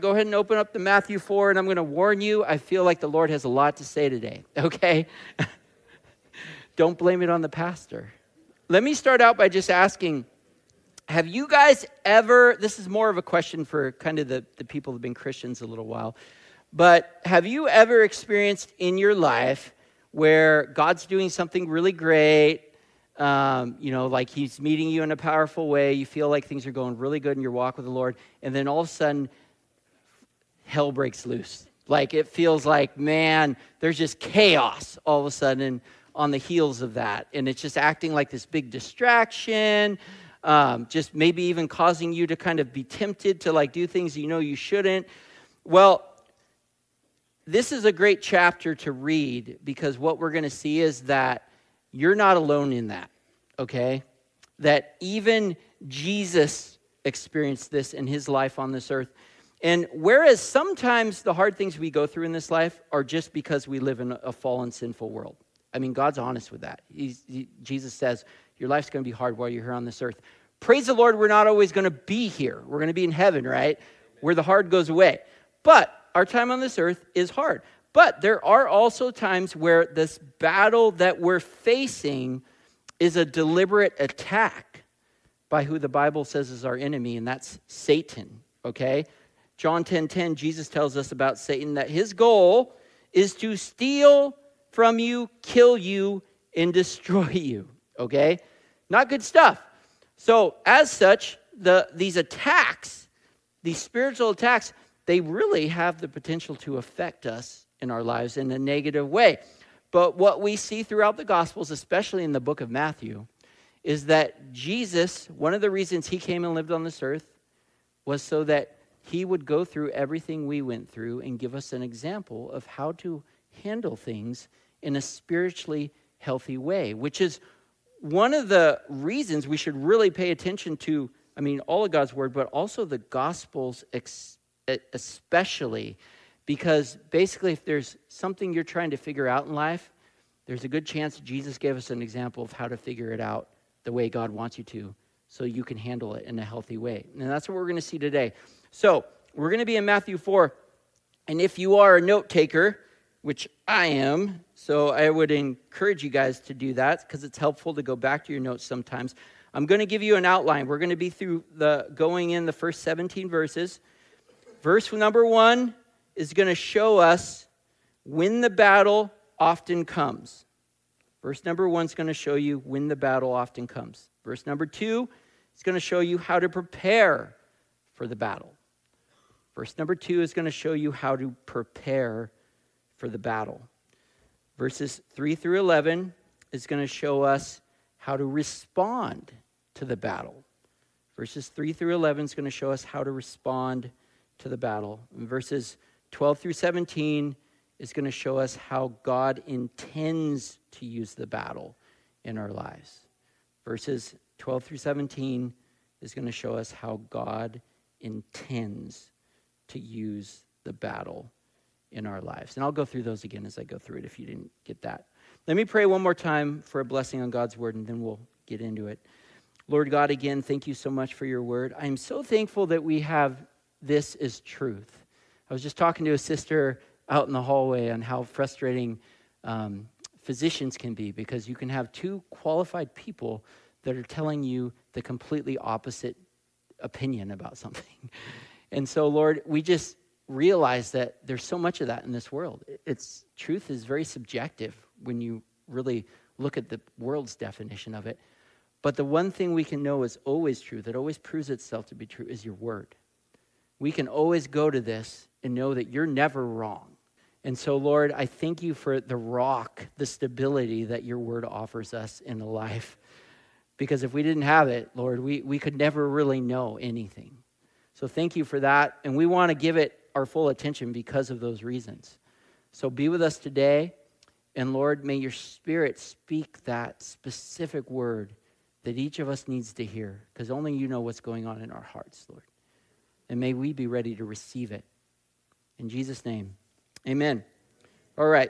Go ahead and open up to Matthew 4, and I'm going to warn you, I feel like the Lord has a lot to say today, okay? Don't blame it on the pastor. Let me start out by just asking, have you guys ever, this is more of a question for kind of the people who have been Christians a little while, but have you ever experienced in your life where God's doing something really great, like he's meeting you in a powerful way, you feel like things are going really good in your walk with the Lord, and then all of a sudden, hell breaks loose. Like it feels like, man, there's just chaos all of a sudden on the heels of that. And it's just acting like this big distraction, just maybe even causing you to kind of be tempted to like do things you know you shouldn't. Well, this is a great chapter to read because what we're going to see is that you're not alone in that, okay? That even Jesus experienced this in his life on this earth. And whereas sometimes the hard things we go through in this life are just because we live in a fallen, sinful world. I mean, God's honest with that. Jesus says, your life's going to be hard while you're here on this earth. Praise the Lord, we're not always going to be here. We're going to be in heaven, right? Where the hard goes away. But our time on this earth is hard. But there are also times where this battle that we're facing is a deliberate attack by who the Bible says is our enemy, and that's Satan, okay? John 10:10, Jesus tells us about Satan that his goal is to steal from you, kill you, and destroy you, okay? Not good stuff. So as such, these attacks, these spiritual attacks, they really have the potential to affect us in our lives in a negative way. But what we see throughout the Gospels, especially in the book of Matthew, is that Jesus, one of the reasons he came and lived on this earth was so that he would go through everything we went through and give us an example of how to handle things in a spiritually healthy way, which is one of the reasons we should really pay attention to, all of God's word, but also the Gospels especially, because basically if there's something you're trying to figure out in life, there's a good chance Jesus gave us an example of how to figure it out the way God wants you to, so you can handle it in a healthy way. And that's what we're going to see today. So we're going to be in Matthew 4. And if you are a note taker, which I am, so I would encourage you guys to do that because it's helpful to go back to your notes sometimes. I'm going to give you an outline. We're going to be through going in the first 17 verses. Verse number 1 is going to show us when the battle often comes. Verse number 1 is going to show you when the battle often comes. Verse number 2 is going to show you how to prepare for the battle. Verse number 2 is going to show you how to prepare for the battle. Verses 3 through 11 is going to show us how to respond to the battle. Verses 3 through 11 is going to show us how to respond to the battle. And verses 12 through 17 is going to show us how God intends to use the battle in our lives. Verses 12 through 17 is going to show us how God intends to use the battle in our lives. And I'll go through those again as I go through it if you didn't get that. Let me pray one more time for a blessing on God's word, and then we'll get into it. Lord God, again, thank you so much for your word. I'm so thankful that we have this as truth. I was just talking to a sister out in the hallway on how frustrating physicians can be, because you can have two qualified people that are telling you the completely opposite opinion about something. And so, Lord, we just realize that there's so much of that in this world. Truth is very subjective when you really look at the world's definition of it. But the one thing we can know is always true, that always proves itself to be true, is your word. We can always go to this and know that you're never wrong. And so, Lord, I thank you for the rock, the stability that your word offers us in the life. Because if we didn't have it, Lord, we could never really know anything. So thank you for that. And we want to give it our full attention because of those reasons. So be with us today. And Lord, may your Spirit speak that specific word that each of us needs to hear, because only you know what's going on in our hearts, Lord. And may we be ready to receive it. In Jesus' name, amen. All right.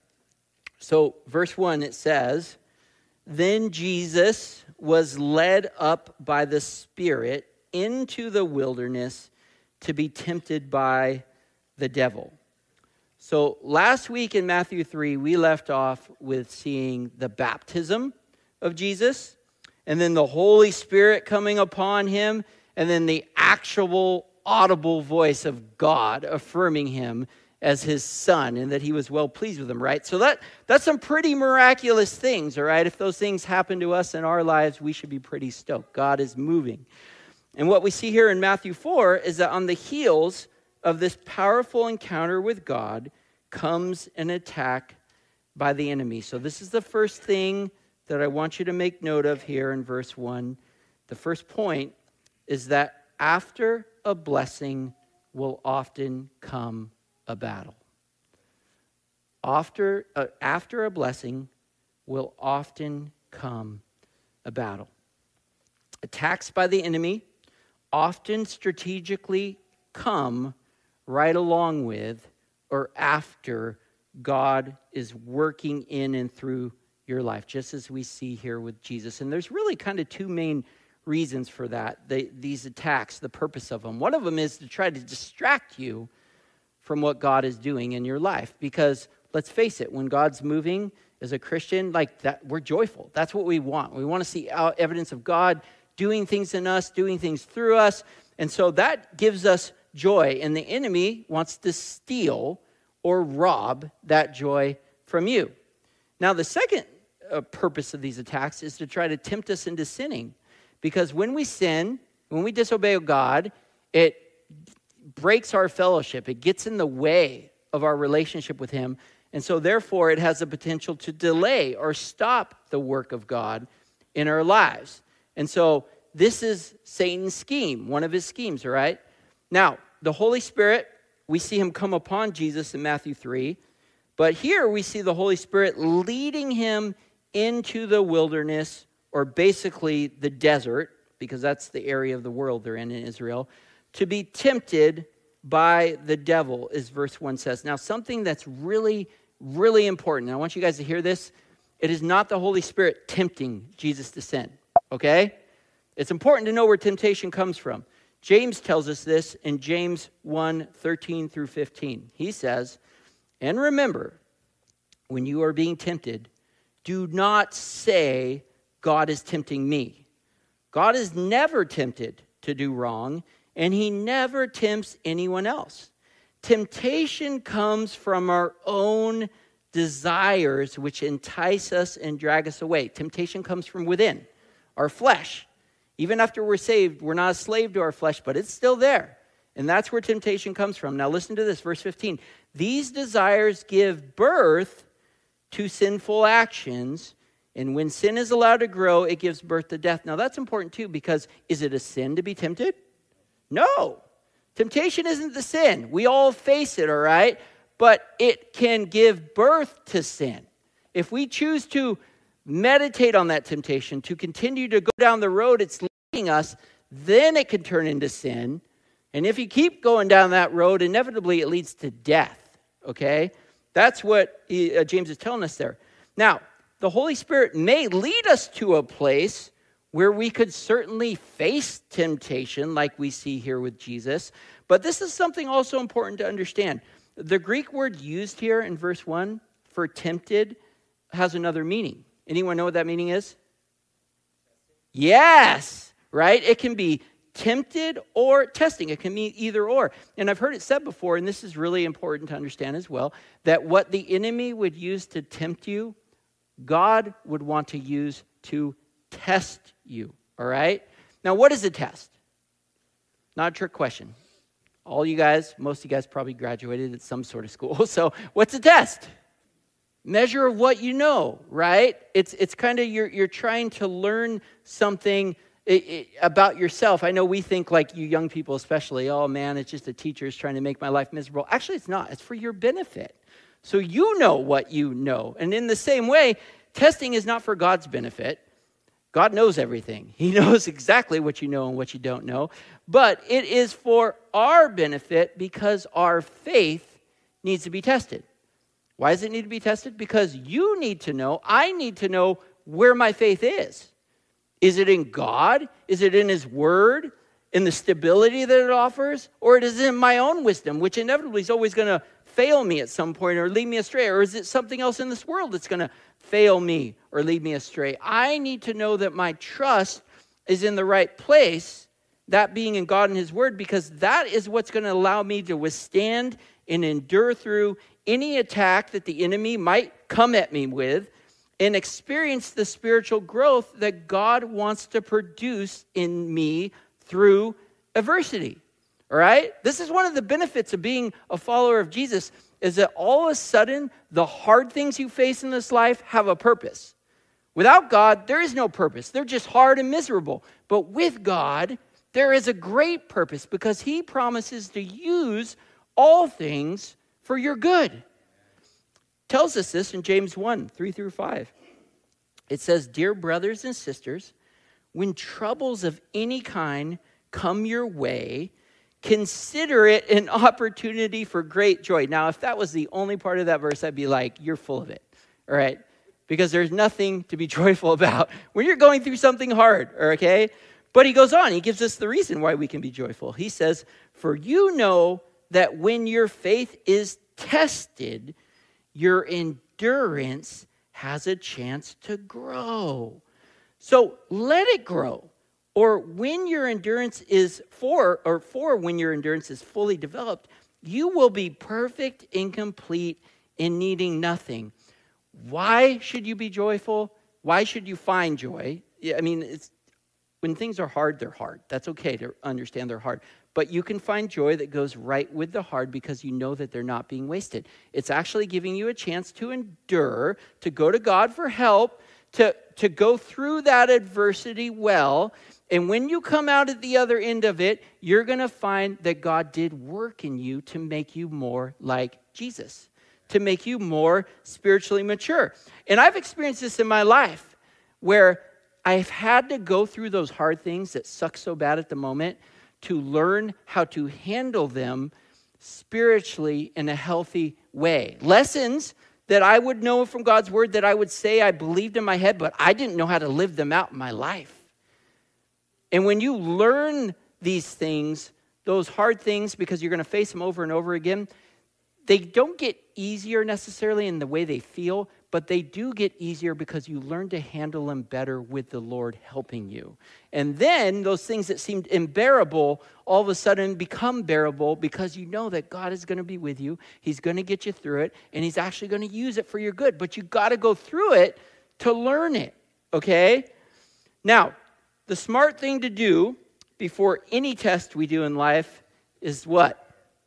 So verse 1, it says, "Then Jesus was led up by the Spirit into the wilderness to be tempted by the devil. So last week in Matthew 3, we left off with seeing the baptism of Jesus, and then the Holy Spirit coming upon him, and then the actual audible voice of God affirming him as his son, and that he was well pleased with him, right? So that's some pretty miraculous things, all right? If those things happen to us in our lives, we should be pretty stoked. God is moving. And what we see here in Matthew 4 is that on the heels of this powerful encounter with God comes an attack by the enemy. So this is the first thing that I want you to make note of here in verse 1. The first point is that after a blessing will often come a battle. After a blessing will often come a battle. Attacks by the enemy often strategically come right along with or after God is working in and through your life, just as we see here with Jesus. And there's really kind of two main reasons for that, these attacks, the purpose of them. One of them is to try to distract you from what God is doing in your life. Because let's face it, when God's moving as a Christian, like that, we're joyful. That's what we want. We want to see evidence of God doing things in us, doing things through us. And so that gives us joy. And the enemy wants to steal or rob that joy from you. Now, the second purpose of these attacks is to try to tempt us into sinning. Because when we sin, when we disobey God, it breaks our fellowship. It gets in the way of our relationship with him. And so therefore, it has the potential to delay or stop the work of God in our lives. And so this is Satan's scheme, one of his schemes, all right? Now, the Holy Spirit, we see him come upon Jesus in Matthew 3. But here we see the Holy Spirit leading him into the wilderness, or basically the desert, because that's the area of the world they're in Israel, to be tempted by the devil, as verse 1 says. Now, something that's really, really important, and I want you guys to hear this, it is not the Holy Spirit tempting Jesus to sin, okay? It's important to know where temptation comes from. James tells us this in James 1:13 through 15. He says, "And remember, when you are being tempted, do not say, 'God is tempting me.' God is never tempted to do wrong, and he never tempts anyone else. Temptation comes from our own desires, which entice us and drag us away." Temptation comes from within, our flesh. Even after we're saved, we're not a slave to our flesh, but it's still there. And that's where temptation comes from. Now listen to this, verse 15. "These desires give birth to sinful actions, and when sin is allowed to grow, it gives birth to death." Now that's important too, because is it a sin to be tempted? No. Temptation isn't the sin. We all face it, all right? But it can give birth to sin. If we choose to meditate on that temptation, to continue to go down the road it's leading us, then it can turn into sin. And if you keep going down that road, inevitably it leads to death, okay? That's what James is telling us there. Now, the Holy Spirit may lead us to a place where we could certainly face temptation like we see here with Jesus. But this is something also important to understand. The Greek word used here in verse 1 for tempted has another meaning. Anyone know what that meaning is? Yes, right? It can be tempted or testing. It can mean either or. And I've heard it said before, and this is really important to understand as well, that what the enemy would use to tempt you, God would want to use to test you, all right? Now, what is a test? Not a trick question. All you guys, most of you guys probably graduated at some sort of school. So what's a test? Measure of what you know, right? It's kind of you're trying to learn something about yourself. I know we think, like you young people especially, oh man, it's just the teachers trying to make my life miserable. Actually, it's not. It's for your benefit. So you know what you know. And in the same way, testing is not for God's benefit. God knows everything. He knows exactly what you know and what you don't know. But it is for our benefit because our faith needs to be tested. Why does it need to be tested? Because you need to know, I need to know where my faith is. Is it in God? Is it in His Word? in the stability that it offers? Or is it in my own wisdom, which inevitably is always going to fail me at some point or lead me astray? Or is it something else in this world that's going to fail me or lead me astray? I need to know that my trust is in the right place, that being in God and his word, because that is what's going to allow me to withstand and endure through any attack that the enemy might come at me with and experience the spiritual growth that God wants to produce in me through adversity. All right? This is one of the benefits of being a follower of Jesus, is that all of a sudden, the hard things you face in this life have a purpose. Without God, there is no purpose. They're just hard and miserable. But with God, there is a great purpose because he promises to use all things for your good. Tells us this in James 1, 3-5. It says, "Dear brothers and sisters, when troubles of any kind come your way, consider it an opportunity for great joy." Now, if that was the only part of that verse, I'd be like, you're full of it, all right? Because there's nothing to be joyful about when you're going through something hard, okay? But he goes on, he gives us the reason why we can be joyful. He says, "For you know that when your faith is tested, your endurance has a chance to grow. So let it grow. Or when your endurance is when your endurance is fully developed, you will be perfect and complete in needing nothing." Why should you be joyful? Why should you find joy? I mean, when things are hard, they're hard. That's okay to understand they're hard. But you can find joy that goes right with the hard because you know that they're not being wasted. It's actually giving you a chance to endure, to go to God for help, to go through that adversity well. And when you come out at the other end of it, you're going to find that God did work in you to make you more like Jesus, to make you more spiritually mature. And I've experienced this in my life where I've had to go through those hard things that suck so bad at the moment to learn how to handle them spiritually in a healthy way. Lessons that I would know from God's word that I would say I believed in my head, but I didn't know how to live them out in my life. And when you learn these things, those hard things, because you're going to face them over and over again, they don't get easier necessarily in the way they feel, but they do get easier because you learn to handle them better with the Lord helping you. And then those things that seemed unbearable all of a sudden become bearable because you know that God is going to be with you. He's going to get you through it, and he's actually going to use it for your good. But you got to go through it to learn it, okay? Now, the smart thing to do before any test we do in life is what?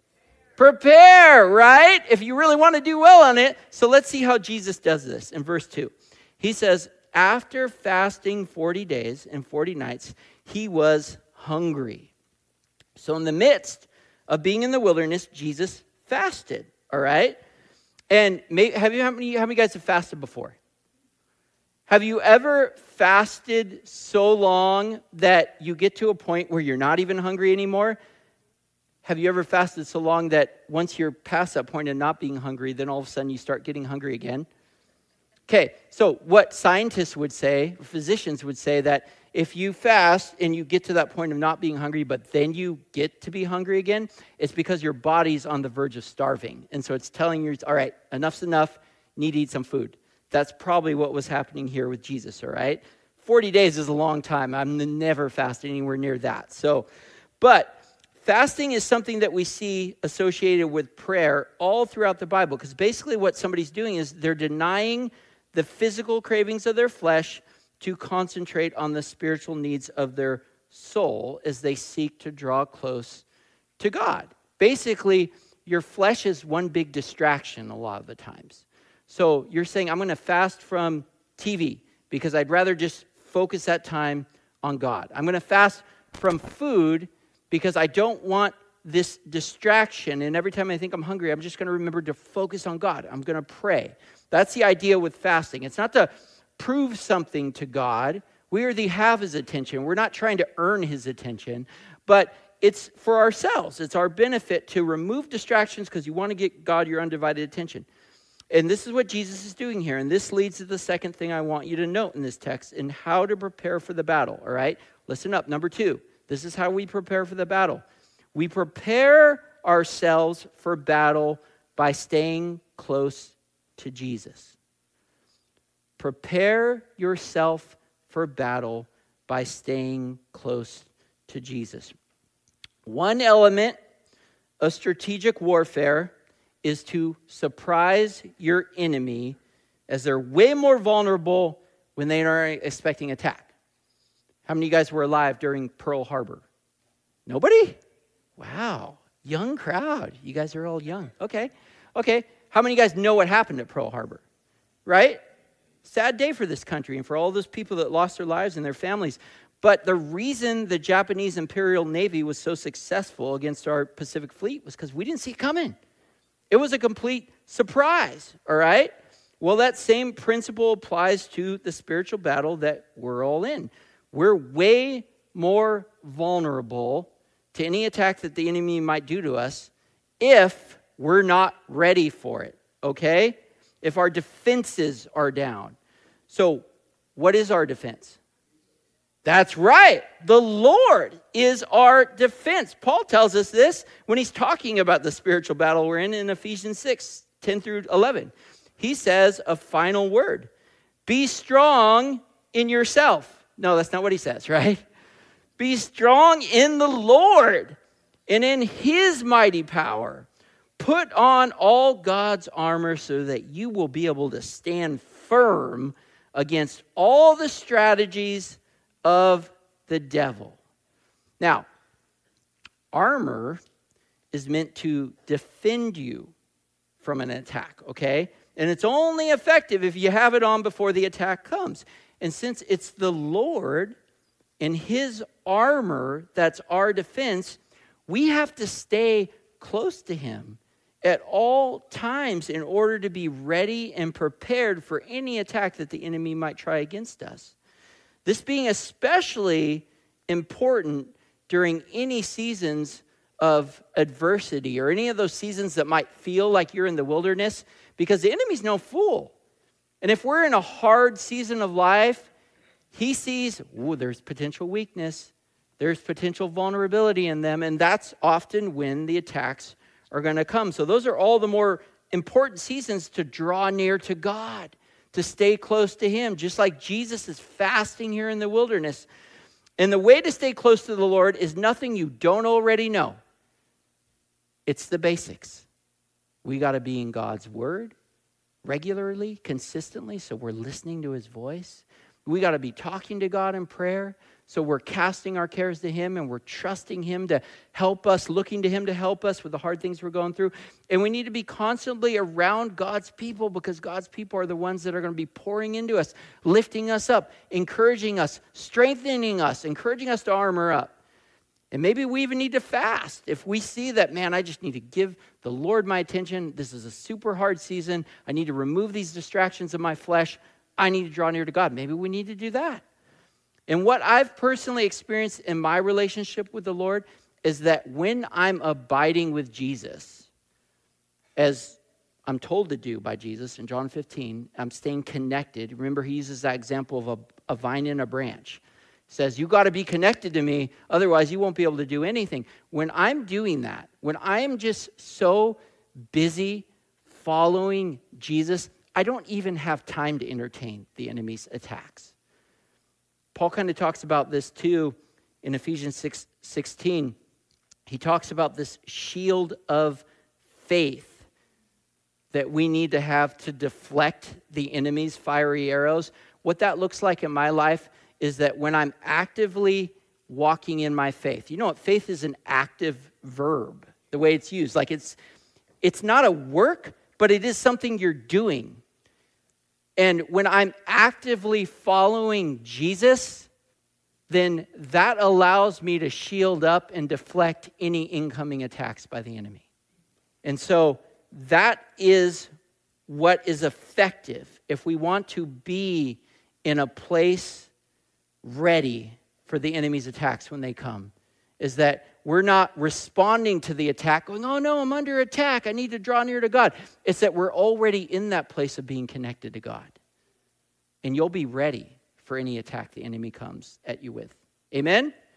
Prepare, right? If you really want to do well on it. So let's see how Jesus does this in verse 2. He says, after fasting 40 days and 40 nights, he was hungry. So in the midst of being in the wilderness, Jesus fasted, all right? And how many guys have fasted before? Have you ever fasted so long that you get to a point where you're not even hungry anymore? Have you ever fasted so long that once you're past that point of not being hungry, then all of a sudden you start getting hungry again? Okay, so what scientists would say, physicians would say that if you fast and you get to that point of not being hungry, but then you get to be hungry again, it's because your body's on the verge of starving. And so it's telling you, all right, enough's enough, need to eat some food. That's probably what was happening here with Jesus, all right? 40 days is a long time. I'm never fasted anywhere near that. But fasting is something that we see associated with prayer all throughout the Bible, because basically what somebody's doing is they're denying the physical cravings of their flesh to concentrate on the spiritual needs of their soul as they seek to draw close to God. Basically, your flesh is one big distraction a lot of the times. So you're saying, I'm going to fast from TV because I'd rather just focus that time on God. I'm going to fast from food because I don't want this distraction. And every time I think I'm hungry, I'm just going to remember to focus on God. I'm going to pray. That's the idea with fasting. It's not to prove something to God. We already have his attention. We're not trying to earn his attention, but it's for ourselves. It's our benefit to remove distractions because you want to get God your undivided attention. And this is what Jesus is doing here. And this leads to the second thing I want you to note in this text and how to prepare for the battle, all right? Listen up. Number 2, This is how we prepare for the battle. We prepare ourselves for battle by staying close to Jesus. Prepare yourself for battle by staying close to Jesus. One element of strategic warfare is to surprise your enemy as they're way more vulnerable when they aren't expecting attack. How many of you guys were alive during Pearl Harbor? Nobody? Wow. Young crowd. You guys are all young. Okay. How many of you guys know what happened at Pearl Harbor? Right? Sad day for this country and for all those people that lost their lives and their families. But the reason the Japanese Imperial Navy was so successful against our Pacific Fleet was because we didn't see it coming. It was a complete surprise, all right? Well, that same principle applies to the spiritual battle that we're all in. We're way more vulnerable to any attack that the enemy might do to us if we're not ready for it, okay? If our defenses are down. So what is our defense? That's right. The Lord is our defense. Paul tells us this when he's talking about the spiritual battle we're in Ephesians 6, 10 through 11. He says a final word. Be strong in yourself. No, that's not what he says, right? Be strong in the Lord and in his mighty power. Put on all God's armor so that you will be able to stand firm against all the strategies of the devil. Now, armor is meant to defend you from an attack, okay? And it's only effective if you have it on before the attack comes. And since it's the Lord and his armor that's our defense, we have to stay close to him at all times in order to be ready and prepared for any attack that the enemy might try against us. This being especially important during any seasons of adversity or any of those seasons that might feel like you're in the wilderness, because the enemy's no fool. And if we're in a hard season of life, he sees, there's potential weakness, there's potential vulnerability in them, and that's often when the attacks are going to come. So those are all the more important seasons to draw near to God, to stay close to him, just like Jesus is fasting here in the wilderness. And the way to stay close to the Lord is nothing you don't already know. It's the basics. We got to be in God's word regularly, consistently, so we're listening to his voice. We got to be talking to God in prayer, so we're casting our cares to him and we're trusting him to help us, looking to him to help us with the hard things we're going through. And we need to be constantly around God's people, because God's people are the ones that are going to be pouring into us, lifting us up, encouraging us, strengthening us, encouraging us to armor up. And maybe we even need to fast. If we see that, man, I just need to give the Lord my attention. This is a super hard season. I need to remove these distractions of my flesh. I need to draw near to God. Maybe we need to do that. And what I've personally experienced in my relationship with the Lord is that when I'm abiding with Jesus, as I'm told to do by Jesus in John 15, I'm staying connected. Remember, he uses that example of a vine and a branch. He says, you got to be connected to me, otherwise you won't be able to do anything. When I'm doing that, when I am just so busy following Jesus, I don't even have time to entertain the enemy's attacks. Paul kind of talks about this too in Ephesians 6:16. He talks about this shield of faith that we need to have to deflect the enemy's fiery arrows. What that looks like in my life is that when I'm actively walking in my faith, you know what? Faith is an active verb, the way it's used. Like it's not a work, but it is something you're doing. And when I'm actively following Jesus, then that allows me to shield up and deflect any incoming attacks by the enemy. And so that is what is effective if we want to be in a place ready for the enemy's attacks when they come, is that we're not responding to the attack going, oh no, I'm under attack, I need to draw near to God. It's that we're already in that place of being connected to God. And you'll be ready for any attack the enemy comes at you with. Amen?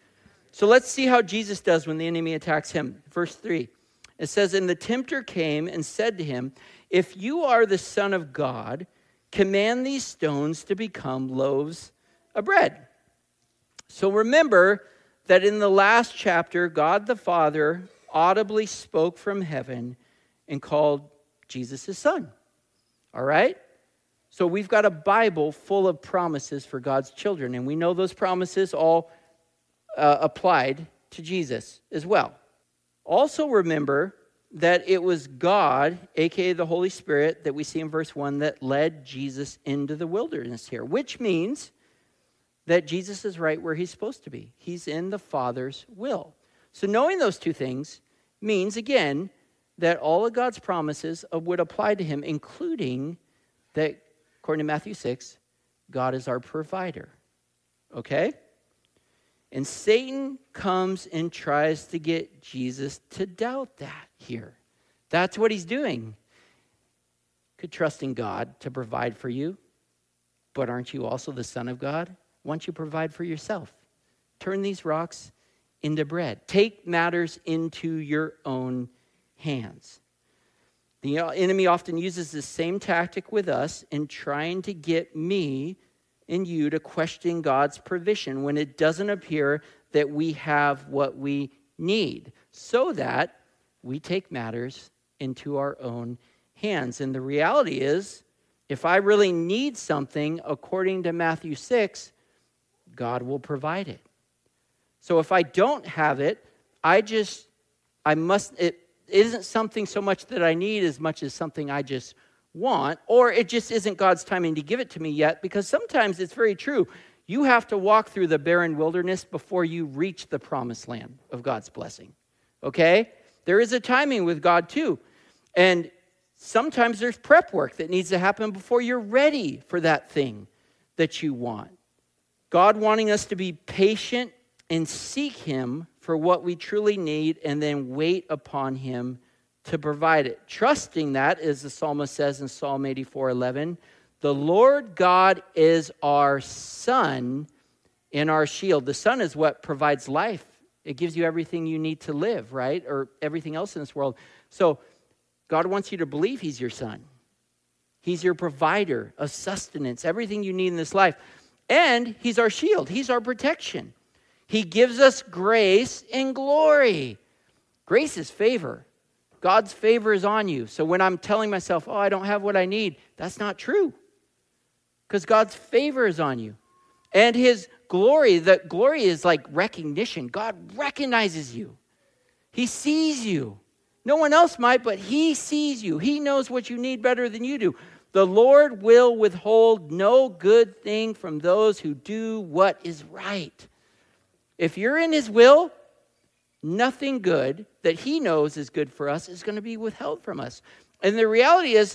So let's see how Jesus does when the enemy attacks him. Verse 3, it says, and the tempter came and said to him, if you are the Son of God, command these stones to become loaves of bread. So remember that in the last chapter, God the Father audibly spoke from heaven and called Jesus his son. All right? So we've got a Bible full of promises for God's children, and we know those promises all applied to Jesus as well. Also remember that it was God, aka the Holy Spirit, that we see in verse 1, that led Jesus into the wilderness here, which means that Jesus is right where he's supposed to be. He's in the Father's will. So knowing those two things means, again, that all of God's promises would apply to him, including that, according to Matthew 6, God is our provider. Okay? And Satan comes and tries to get Jesus to doubt that here. That's what he's doing. Could trust in God to provide for you, but aren't you also the Son of God? Why don't you provide for yourself? Turn these rocks into bread. Take matters into your own hands. The enemy often uses the same tactic with us in trying to get me and you to question God's provision when it doesn't appear that we have what we need, so that we take matters into our own hands. And the reality is, if I really need something, according to Matthew 6, God will provide it. So if I don't have it, it isn't something so much that I need as much as something I just want, or it just isn't God's timing to give it to me yet, because sometimes it's very true. You have to walk through the barren wilderness before you reach the promised land of God's blessing. Okay? There is a timing with God too. And sometimes there's prep work that needs to happen before you're ready for that thing that you want. God wanting us to be patient and seek him for what we truly need, and then wait upon him to provide it. Trusting that, as the psalmist says in Psalm 84:11, the Lord God is our sun and our shield. The sun is what provides life. It gives you everything you need to live, right? Or everything else in this world. So God wants you to believe he's your son. He's your provider of sustenance, everything you need in this life. And he's our shield. He's our protection. He gives us grace and glory. Grace is favor. God's favor is on you. So when I'm telling myself, I don't have what I need, that's not true. Because God's favor is on you. And his glory, the glory is like recognition. God recognizes you. He sees you. No one else might, but he sees you. He knows what you need better than you do. The Lord will withhold no good thing from those who do what is right. If you're in his will, nothing good that he knows is good for us is going to be withheld from us. And the reality is,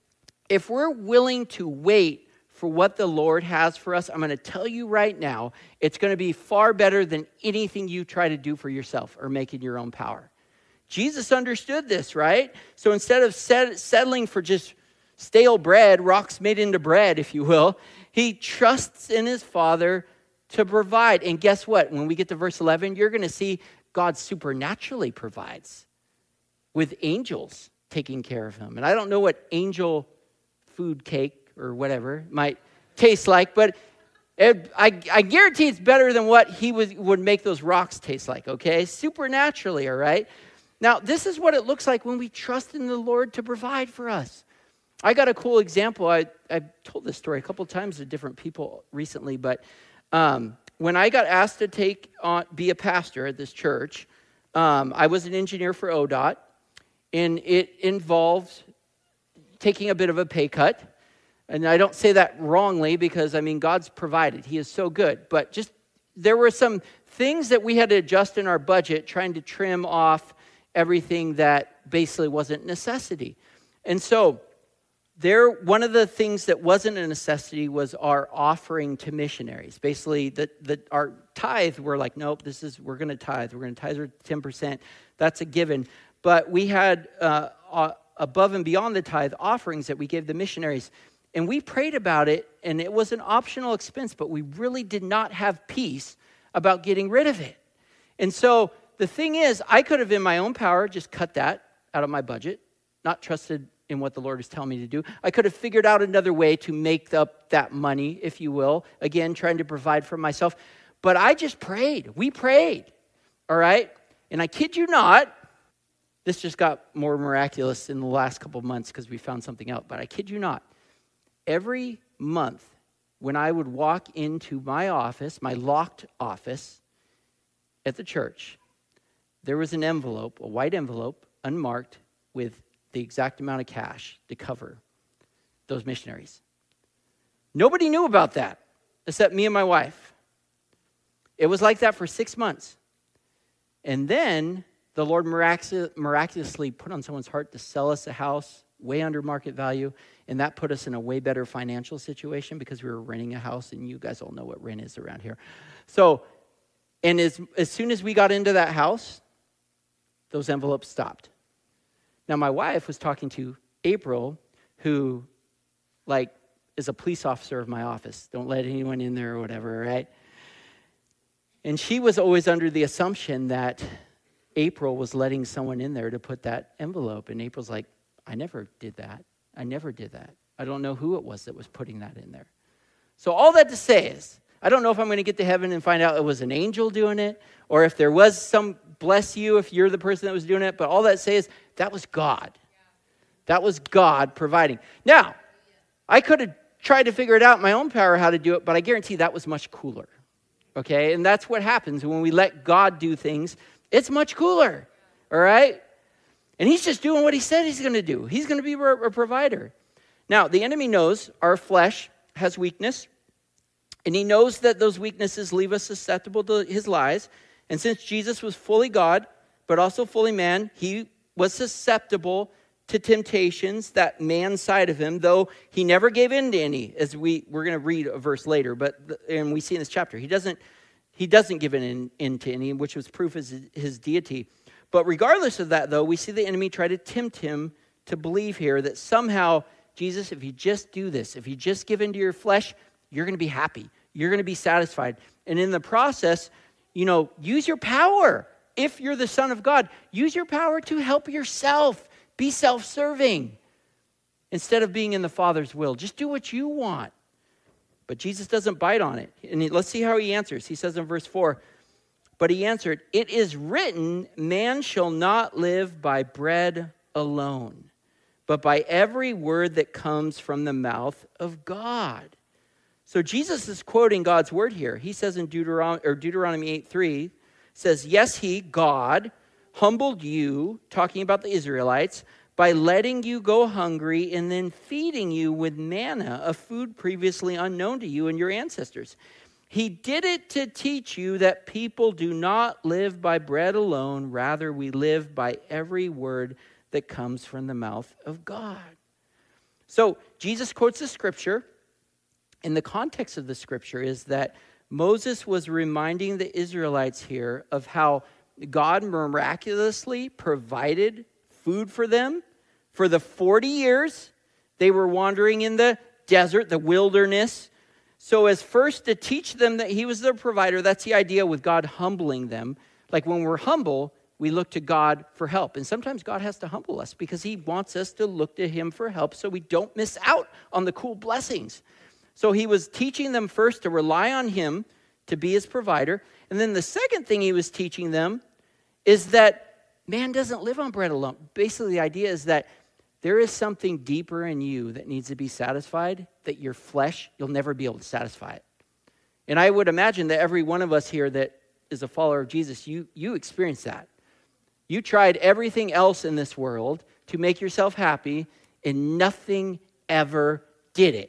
if we're willing to wait for what the Lord has for us, I'm going to tell you right now, it's going to be far better than anything you try to do for yourself or make in your own power. Jesus understood this, right? So instead of settling for just stale bread, rocks made into bread, if you will, he trusts in his Father to provide. And guess what? When we get to verse 11, you're going to see God supernaturally provides with angels taking care of him. And I don't know what angel food cake or whatever might taste like, but I guarantee it's better than what he would make those rocks taste like, okay? Supernaturally, all right? Now, this is what it looks like when we trust in the Lord to provide for us. I got a cool example. I've told this story a couple times to different people recently, but when I got asked to be a pastor at this church, I was an engineer for ODOT, and it involved taking a bit of a pay cut. And I don't say that wrongly because, God's provided. He is so good. But just there were some things that we had to adjust in our budget, trying to trim off everything that basically wasn't necessity. And so one of the things that wasn't a necessity was our offering to missionaries. Basically, our tithe, we're like, nope, we're going to tithe. We're going to tithe 10%. That's a given. But we had above and beyond the tithe offerings that we gave the missionaries. And we prayed about it, and it was an optional expense, but we really did not have peace about getting rid of it. And so the thing is, I could have in my own power just cut that out of my budget, not trusted in what the Lord is telling me to do. I could have figured out another way to make up that money, if you will. Again, trying to provide for myself. But I just prayed. We prayed. All right? And I kid you not, this just got more miraculous in the last couple of months because we found something out. But I kid you not, every month when I would walk into my office, my locked office at the church, there was an envelope, a white envelope, unmarked, with the exact amount of cash to cover those missionaries. Nobody knew about that except me and my wife. It was like that for 6 months. And then the Lord miraculously put on someone's heart to sell us a house way under market value, and that put us in a way better financial situation because we were renting a house, and you guys all know what rent is around here. So, and as soon as we got into that house, those envelopes stopped. Now, my wife was talking to April, who, is a police officer of my office. Don't let anyone in there or whatever, right? And she was always under the assumption that April was letting someone in there to put that envelope. And April's like, I never did that. I never did that. I don't know who it was that was putting that in there. So all that to say is, I don't know if I'm going to get to heaven and find out it was an angel doing it, or if there was some, bless you if you're the person that was doing it. But all that to say is, that was God. That was God providing. Now, I could have tried to figure it out in my own power how to do it, but I guarantee that was much cooler. Okay? And that's what happens when we let God do things. It's much cooler. All right? And he's just doing what he said he's going to do. He's going to be a provider. Now, the enemy knows our flesh has weakness, and he knows that those weaknesses leave us susceptible to his lies. And since Jesus was fully God, but also fully man, he was susceptible to temptations, that man side of him, though he never gave in to any, as we're going to read a verse later, and we see in this chapter, he doesn't give in to any, which was proof of his deity. But regardless of that, though, we see the enemy try to tempt him to believe here that somehow, Jesus, if you just do this, if you just give into your flesh, you're going to be happy. You're going to be satisfied. And in the process, use your power. If you're the Son of God, use your power to help yourself. Be self-serving instead of being in the Father's will. Just do what you want. But Jesus doesn't bite on it. And let's see how he answers. He says in verse 4, but he answered, it is written, man shall not live by bread alone, but by every word that comes from the mouth of God. So Jesus is quoting God's word here. He says in Deuteronomy 8:3, says, yes, he, God, humbled you, talking about the Israelites, by letting you go hungry and then feeding you with manna, a food previously unknown to you and your ancestors. He did it to teach you that people do not live by bread alone. Rather, we live by every word that comes from the mouth of God. So Jesus quotes the scripture. And the context of the scripture is that Moses was reminding the Israelites here of how God miraculously provided food for them for the 40 years they were wandering in the desert, the wilderness. So as first to teach them that he was their provider, that's the idea with God humbling them. Like when we're humble, we look to God for help. And sometimes God has to humble us because he wants us to look to him for help so we don't miss out on the cool blessings. So he was teaching them first to rely on him to be his provider. And then the second thing he was teaching them is that man doesn't live on bread alone. Basically, the idea is that there is something deeper in you that needs to be satisfied, that your flesh, you'll never be able to satisfy it. And I would imagine that every one of us here that is a follower of Jesus, you experience that. You tried everything else in this world to make yourself happy, and nothing ever did it.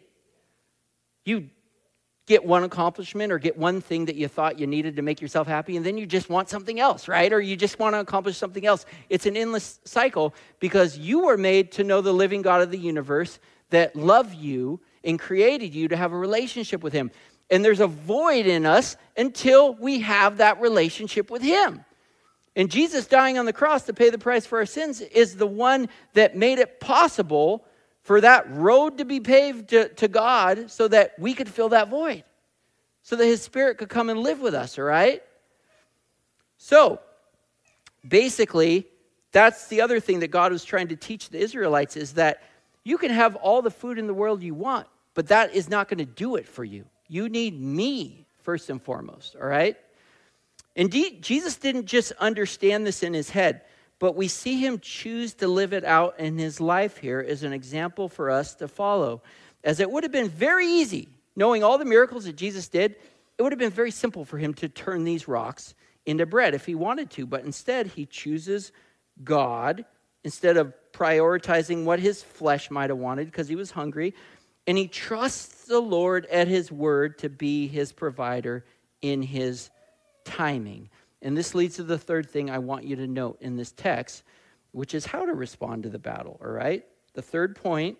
You get one accomplishment or get one thing that you thought you needed to make yourself happy, and then you just want something else, right? Or you just want to accomplish something else. It's an endless cycle because you were made to know the living God of the universe that loved you and created you to have a relationship with him. And there's a void in us until we have that relationship with him. And Jesus dying on the cross to pay the price for our sins is the one that made it possible for that road to be paved to God so that we could fill that void, so that his spirit could come and live with us, all right? So, basically, that's the other thing that God was trying to teach the Israelites, is that you can have all the food in the world you want, but that is not going to do it for you. You need me first and foremost, all right? Indeed, Jesus didn't just understand this in his head, but we see him choose to live it out in his life here as an example for us to follow. As it would have been very easy, knowing all the miracles that Jesus did, it would have been very simple for him to turn these rocks into bread if he wanted to. But instead, he chooses God instead of prioritizing what his flesh might have wanted because he was hungry. And he trusts the Lord at his word to be his provider in his timing. And this leads to the third thing I want you to note in this text, which is how to respond to the battle, all right? The third point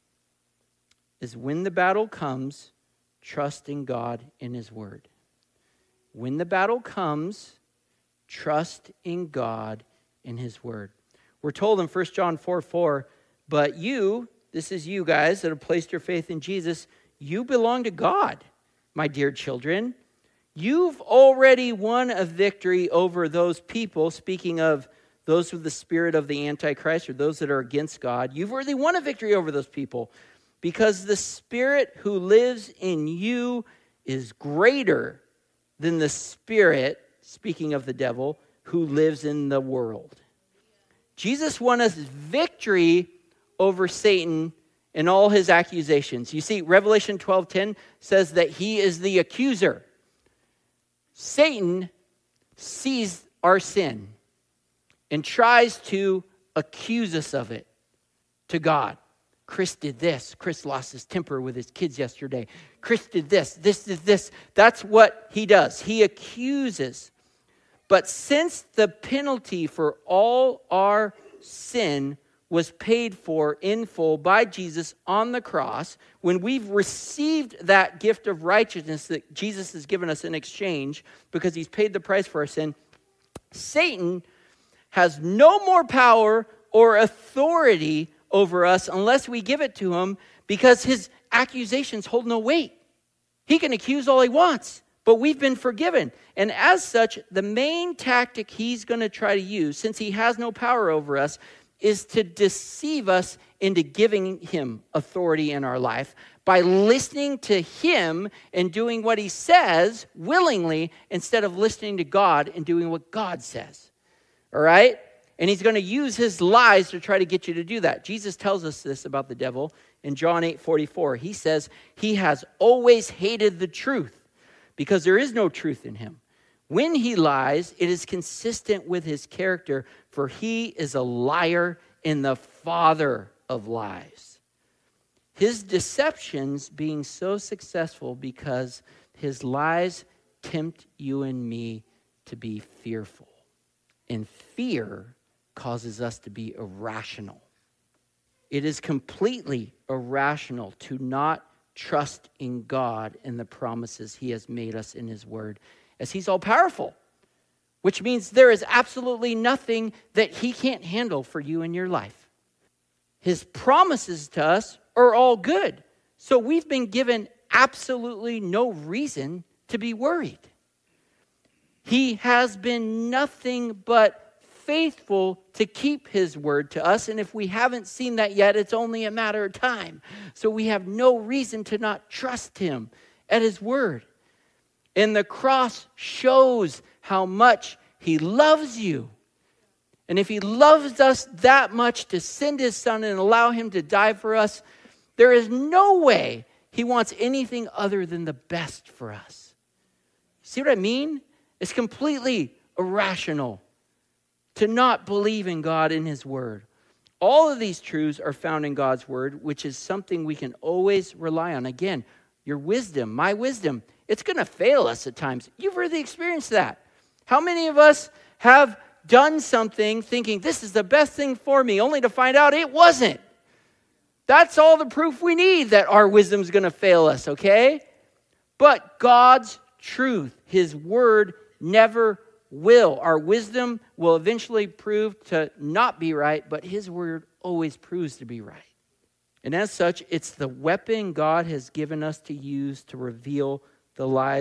is when the battle comes, trust in God in his word. When the battle comes, trust in God in his word. We're told in 1 John 4:4, but you, this is you guys that have placed your faith in Jesus, you belong to God, my dear children. You've already won a victory over those people, speaking of those with the spirit of the Antichrist or those that are against God. You've already won a victory over those people because the spirit who lives in you is greater than the spirit, speaking of the devil, who lives in the world. Jesus won us victory over Satan and all his accusations. You see, Revelation 12:10 says that he is the accuser. Satan sees our sin and tries to accuse us of it to God. Chris did this. Chris lost his temper with his kids yesterday. Chris did this. This. That's what he does. He accuses. But since the penalty for all our sin was paid for in full by Jesus on the cross, when we've received that gift of righteousness that Jesus has given us in exchange because he's paid the price for our sin, Satan has no more power or authority over us unless we give it to him, because his accusations hold no weight. He can accuse all he wants, but we've been forgiven. And as such, the main tactic he's going to try to use, since he has no power over us, is to deceive us into giving him authority in our life by listening to him and doing what he says willingly instead of listening to God and doing what God says. All right? And he's going to use his lies to try to get you to do that. Jesus tells us this about the devil in John 8:44. He says he has always hated the truth because there is no truth in him. When he lies, it is consistent with his character, for he is a liar and the father of lies. His deceptions being so successful because his lies tempt you and me to be fearful. And fear causes us to be irrational. It is completely irrational to not trust in God and the promises he has made us in his word, as he's all powerful, which means there is absolutely nothing that he can't handle for you in your life. His promises to us are all good. So we've been given absolutely no reason to be worried. He has been nothing but faithful to keep his word to us. And if we haven't seen that yet, it's only a matter of time. So we have no reason to not trust him at his word. And the cross shows how much he loves you. And if he loves us that much to send his son and allow him to die for us, there is no way he wants anything other than the best for us. See what I mean? It's completely irrational to not believe in God in his word. All of these truths are found in God's word, which is something we can always rely on. Again, your wisdom, my wisdom, it's going to fail us at times. You've really experienced that. How many of us have done something thinking this is the best thing for me, only to find out it wasn't? That's all the proof we need that our wisdom's going to fail us, okay? But God's truth, his word, never will. Our wisdom will eventually prove to not be right, but his word always proves to be right. And as such, it's the weapon God has given us to use to reveal the lies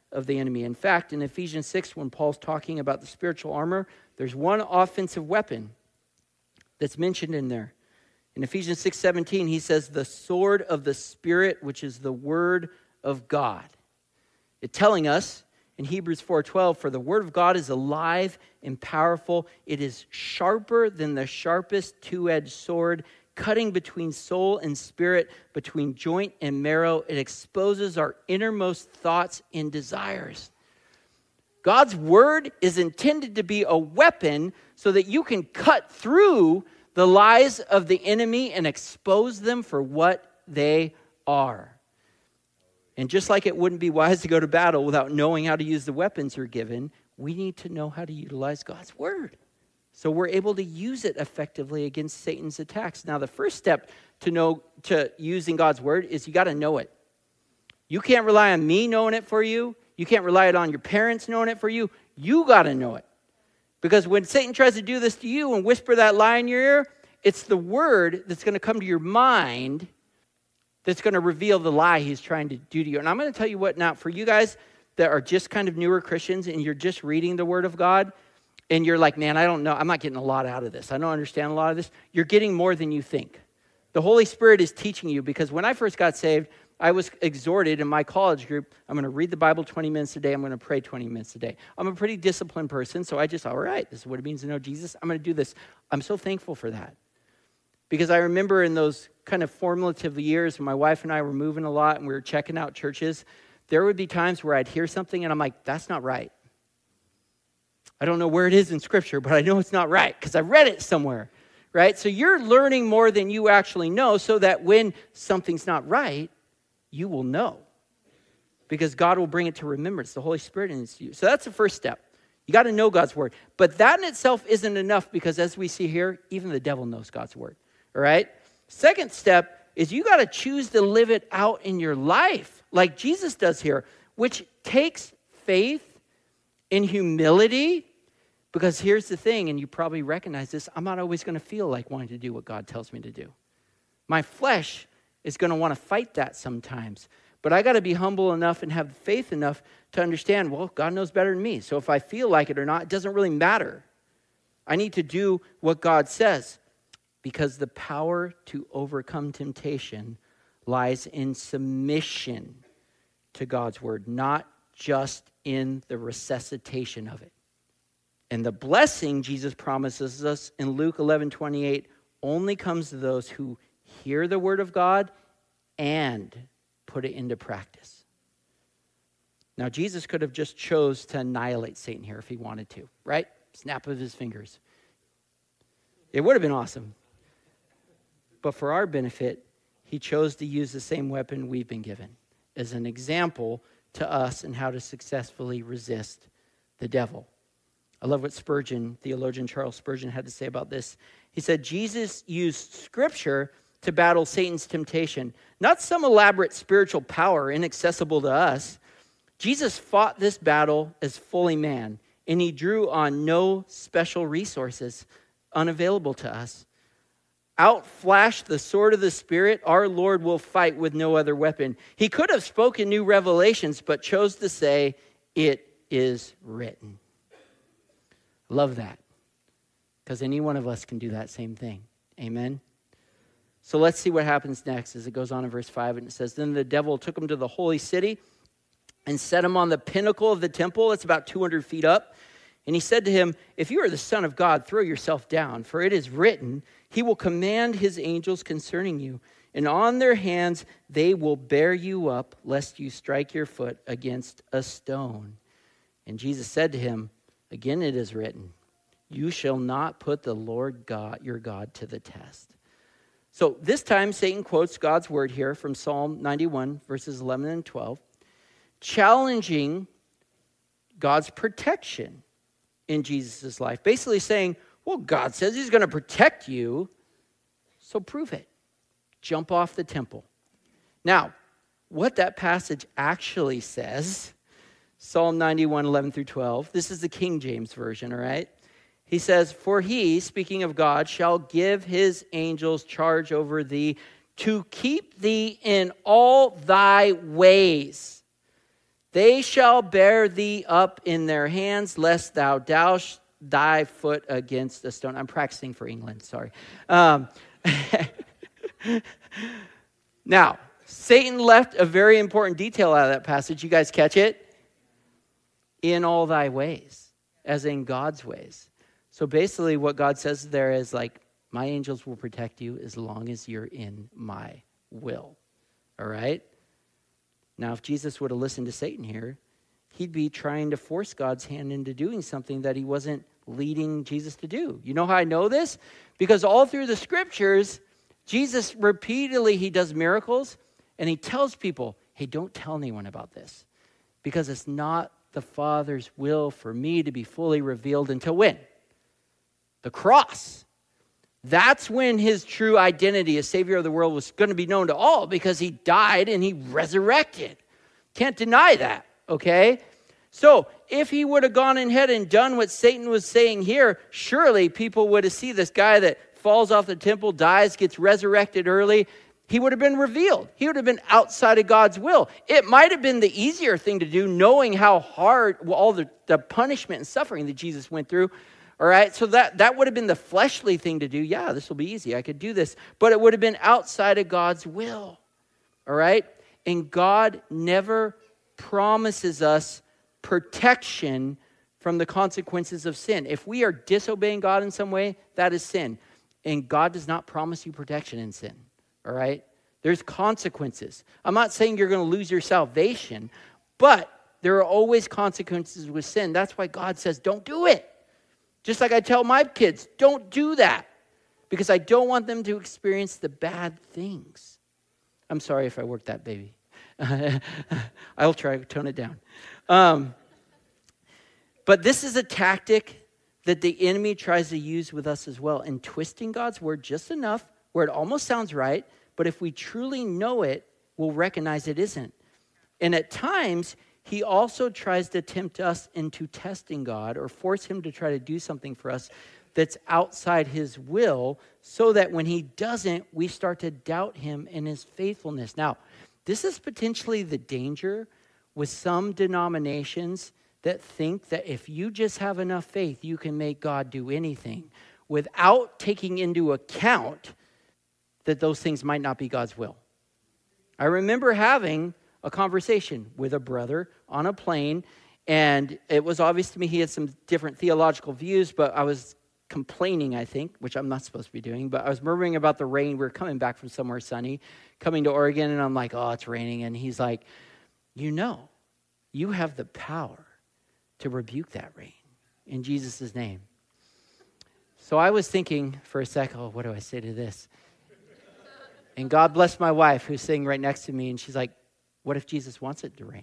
of the enemy. In fact, in Ephesians 6, when Paul's talking about the spiritual armor, there's one offensive weapon that's mentioned in there. In Ephesians 6:17, he says, the sword of the Spirit, which is the word of God. It's telling us in Hebrews 4:12, for the word of God is alive and powerful. It is sharper than the sharpest two-edged sword, cutting between soul and spirit, between joint and marrow. It exposes our innermost thoughts and desires. God's word is intended to be a weapon so that you can cut through the lies of the enemy and expose them for what they are. And just like it wouldn't be wise to go to battle without knowing how to use the weapons you're given, we need to know how to utilize God's word, so we're able to use it effectively against Satan's attacks. Now, the first step to using God's word is you got to know it. You can't rely on me knowing it for you. You can't rely on your parents knowing it for you. You got to know it. Because when Satan tries to do this to you and whisper that lie in your ear, it's the word that's going to come to your mind that's going to reveal the lie he's trying to do to you. And I'm going to tell you what now, for you guys that are just kind of newer Christians and you're just reading the word of God, and you're like, man, I don't know. I'm not getting a lot out of this. I don't understand a lot of this. You're getting more than you think. The Holy Spirit is teaching you, because when I first got saved, I was exhorted in my college group, I'm going to read the Bible 20 minutes a day. I'm going to pray 20 minutes a day. I'm a pretty disciplined person, so I just, all right, this is what it means to know Jesus. I'm going to do this. I'm so thankful for that. Because I remember in those kind of formative years when my wife and I were moving a lot and we were checking out churches, there would be times where I'd hear something and I'm like, that's not right. I don't know where it is in Scripture, but I know it's not right because I read it somewhere, right? So you're learning more than you actually know, so that when something's not right, you will know, because God will bring it to remembrance. The Holy Spirit in you. So that's the first step. You got to know God's word. But that in itself isn't enough, because as we see here, even the devil knows God's word, all right? Second step is you got to choose to live it out in your life like Jesus does here, which takes faith in humility. Because here's the thing, and you probably recognize this, I'm not always going to feel like wanting to do what God tells me to do. My flesh is going to want to fight that sometimes. But I got to be humble enough and have faith enough to understand, well, God knows better than me. So if I feel like it or not, it doesn't really matter. I need to do what God says, because the power to overcome temptation lies in submission to God's word, not just in the resuscitation of it. And the blessing Jesus promises us in Luke 11:28 only comes to those who hear the word of God and put it into practice. Now, Jesus could have just chose to annihilate Satan here if he wanted to, right? Snap of his fingers. It would have been awesome. But for our benefit, he chose to use the same weapon we've been given as an example to us in how to successfully resist the devil. I love what theologian Charles Spurgeon had to say about this. He said, Jesus used Scripture to battle Satan's temptation, not some elaborate spiritual power inaccessible to us. Jesus fought this battle as fully man, and he drew on no special resources unavailable to us. Outflashed the sword of the Spirit, our Lord will fight with no other weapon. He could have spoken new revelations, but chose to say, it is written. Love that, because any one of us can do that same thing. Amen? So let's see what happens next as it goes on in verse 5. And it says, then the devil took him to the holy city and set him on the pinnacle of the temple. It's about 200 feet up. And he said to him, if you are the Son of God, throw yourself down, for it is written, he will command his angels concerning you, and on their hands they will bear you up, lest you strike your foot against a stone. And Jesus said to him, again it is written, you shall not put the Lord God, your God, to the test. So this time Satan quotes God's word here from Psalm 91, verses 11 and 12, challenging God's protection in Jesus' life. Basically saying, well, God says he's going to protect you, so prove it. Jump off the temple. Now, what that passage actually says, Psalm 91, 11 through 12, this is the King James Version, all right? He says, for he, speaking of God, shall give his angels charge over thee to keep thee in all thy ways. They shall bear thee up in their hands, lest thou dash thy foot against a stone. I'm practicing for England, sorry. Now, Satan left a very important detail out of that passage. You guys catch it? In all thy ways, as in God's ways. So basically what God says there is like, my angels will protect you as long as you're in my will. All right? Now, if Jesus would have listened to Satan here, he'd be trying to force God's hand into doing something that he wasn't leading Jesus to do. You know how I know this? Because all through the scriptures, Jesus repeatedly, he does miracles, and he tells people, hey, don't tell anyone about this, because it's not the Father's will for me to be fully revealed until when? The cross. That's when his true identity as Savior of the world was going to be known to all, because he died and he resurrected. Can't deny that, okay? So if he would have gone ahead and done what Satan was saying here, surely people would have seen this guy that falls off the temple, dies, gets resurrected early. He would have been revealed. He would have been outside of God's will. It might have been the easier thing to do, knowing how hard all the punishment and suffering that Jesus went through. All right, so that would have been the fleshly thing to do. Yeah, this will be easy. I could do this. But it would have been outside of God's will. All right? And God never promises us protection from the consequences of sin. If we are disobeying God in some way, that is sin. And God does not promise you protection in sin. All right? There's consequences. I'm not saying you're going to lose your salvation, but there are always consequences with sin. That's why God says, don't do it. Just like I tell my kids, don't do that, because I don't want them to experience the bad things. I'm sorry if I worked that baby. I'll try to tone it down. But this is a tactic that the enemy tries to use with us as well, in twisting God's word just enough where it almost sounds right, but if we truly know it, we'll recognize it isn't. And at times, he also tries to tempt us into testing God, or force him to try to do something for us that's outside his will, so that when he doesn't, we start to doubt him and his faithfulness. Now, this is potentially the danger with some denominations that think that if you just have enough faith, you can make God do anything, without taking into account that those things might not be God's will. I remember having a conversation with a brother on a plane, and it was obvious to me he had some different theological views, but I was complaining, I think, which I'm not supposed to be doing, but I was murmuring about the rain. We were coming back from somewhere sunny, coming to Oregon, and I'm like, oh, it's raining. And he's like, you know, you have the power to rebuke that rain in Jesus' name. So I was thinking for a second, oh, what do I say to this? And God bless my wife, who's sitting right next to me, and she's like, what if Jesus wants it to rain?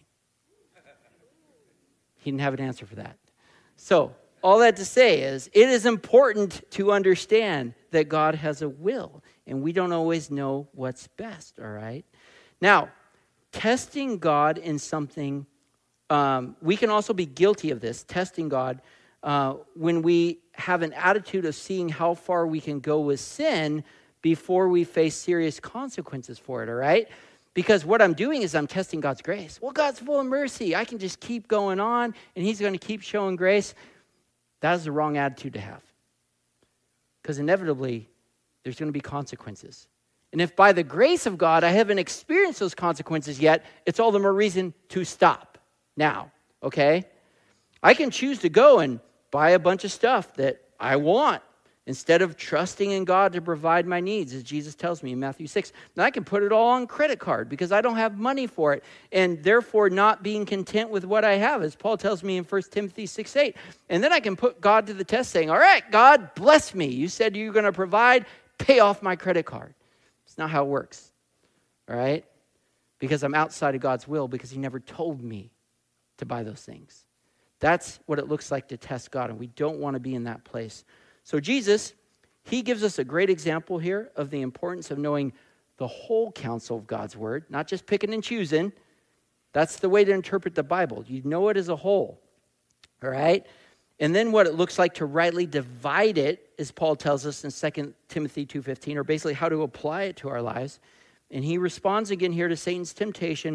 He didn't have an answer for that. So all that to say is, it is important to understand that God has a will, and we don't always know what's best, all right? Now, testing God in something, we can also be guilty of this, testing God, when we have an attitude of seeing how far we can go with sin before we face serious consequences for it, all right? Because what I'm doing is I'm testing God's grace. Well, God's full of mercy. I can just keep going on, and he's going to keep showing grace. That is the wrong attitude to have. Because inevitably, there's going to be consequences. And if by the grace of God, I haven't experienced those consequences yet, it's all the more reason to stop now, okay? I can choose to go and buy a bunch of stuff that I want, instead of trusting in God to provide my needs, as Jesus tells me in Matthew 6. Now I can put it all on credit card because I don't have money for it, and therefore not being content with what I have, as Paul tells me in 1 Timothy 6:8. And then I can put God to the test saying, all right, God, bless me. You said you're going to provide, pay off my credit card. It's not how it works, all right? Because I'm outside of God's will, because he never told me to buy those things. That's what it looks like to test God, and we don't want to be in that place. So Jesus, he gives us a great example here of the importance of knowing the whole counsel of God's word, not just picking and choosing. That's the way to interpret the Bible. You know it as a whole, all right? And then what it looks like to rightly divide it, as Paul tells us in 2 Timothy 2:15, or basically how to apply it to our lives. And he responds again here to Satan's temptation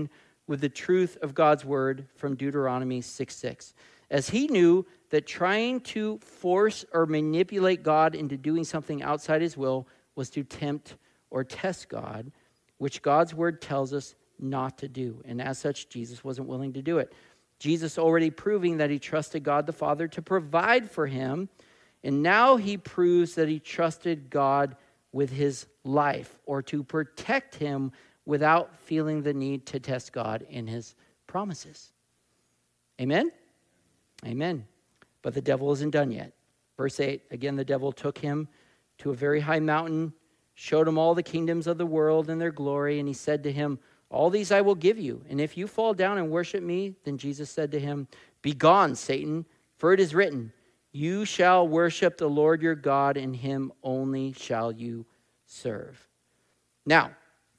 with the truth of God's word from Deuteronomy 6:6. As he knew that trying to force or manipulate God into doing something outside his will was to tempt or test God, which God's word tells us not to do. And as such, Jesus wasn't willing to do it. Jesus already proving that he trusted God the Father to provide for him, and now he proves that he trusted God with his life or to protect him without feeling the need to test God in his promises. Amen? Amen. But the devil isn't done yet. Verse 8, again, the devil took him to a very high mountain, showed him all the kingdoms of the world and their glory, and he said to him, all these I will give you, and if you fall down and worship me, then Jesus said to him, begone, Satan, for it is written, you shall worship the Lord your God, and him only shall you serve. Now,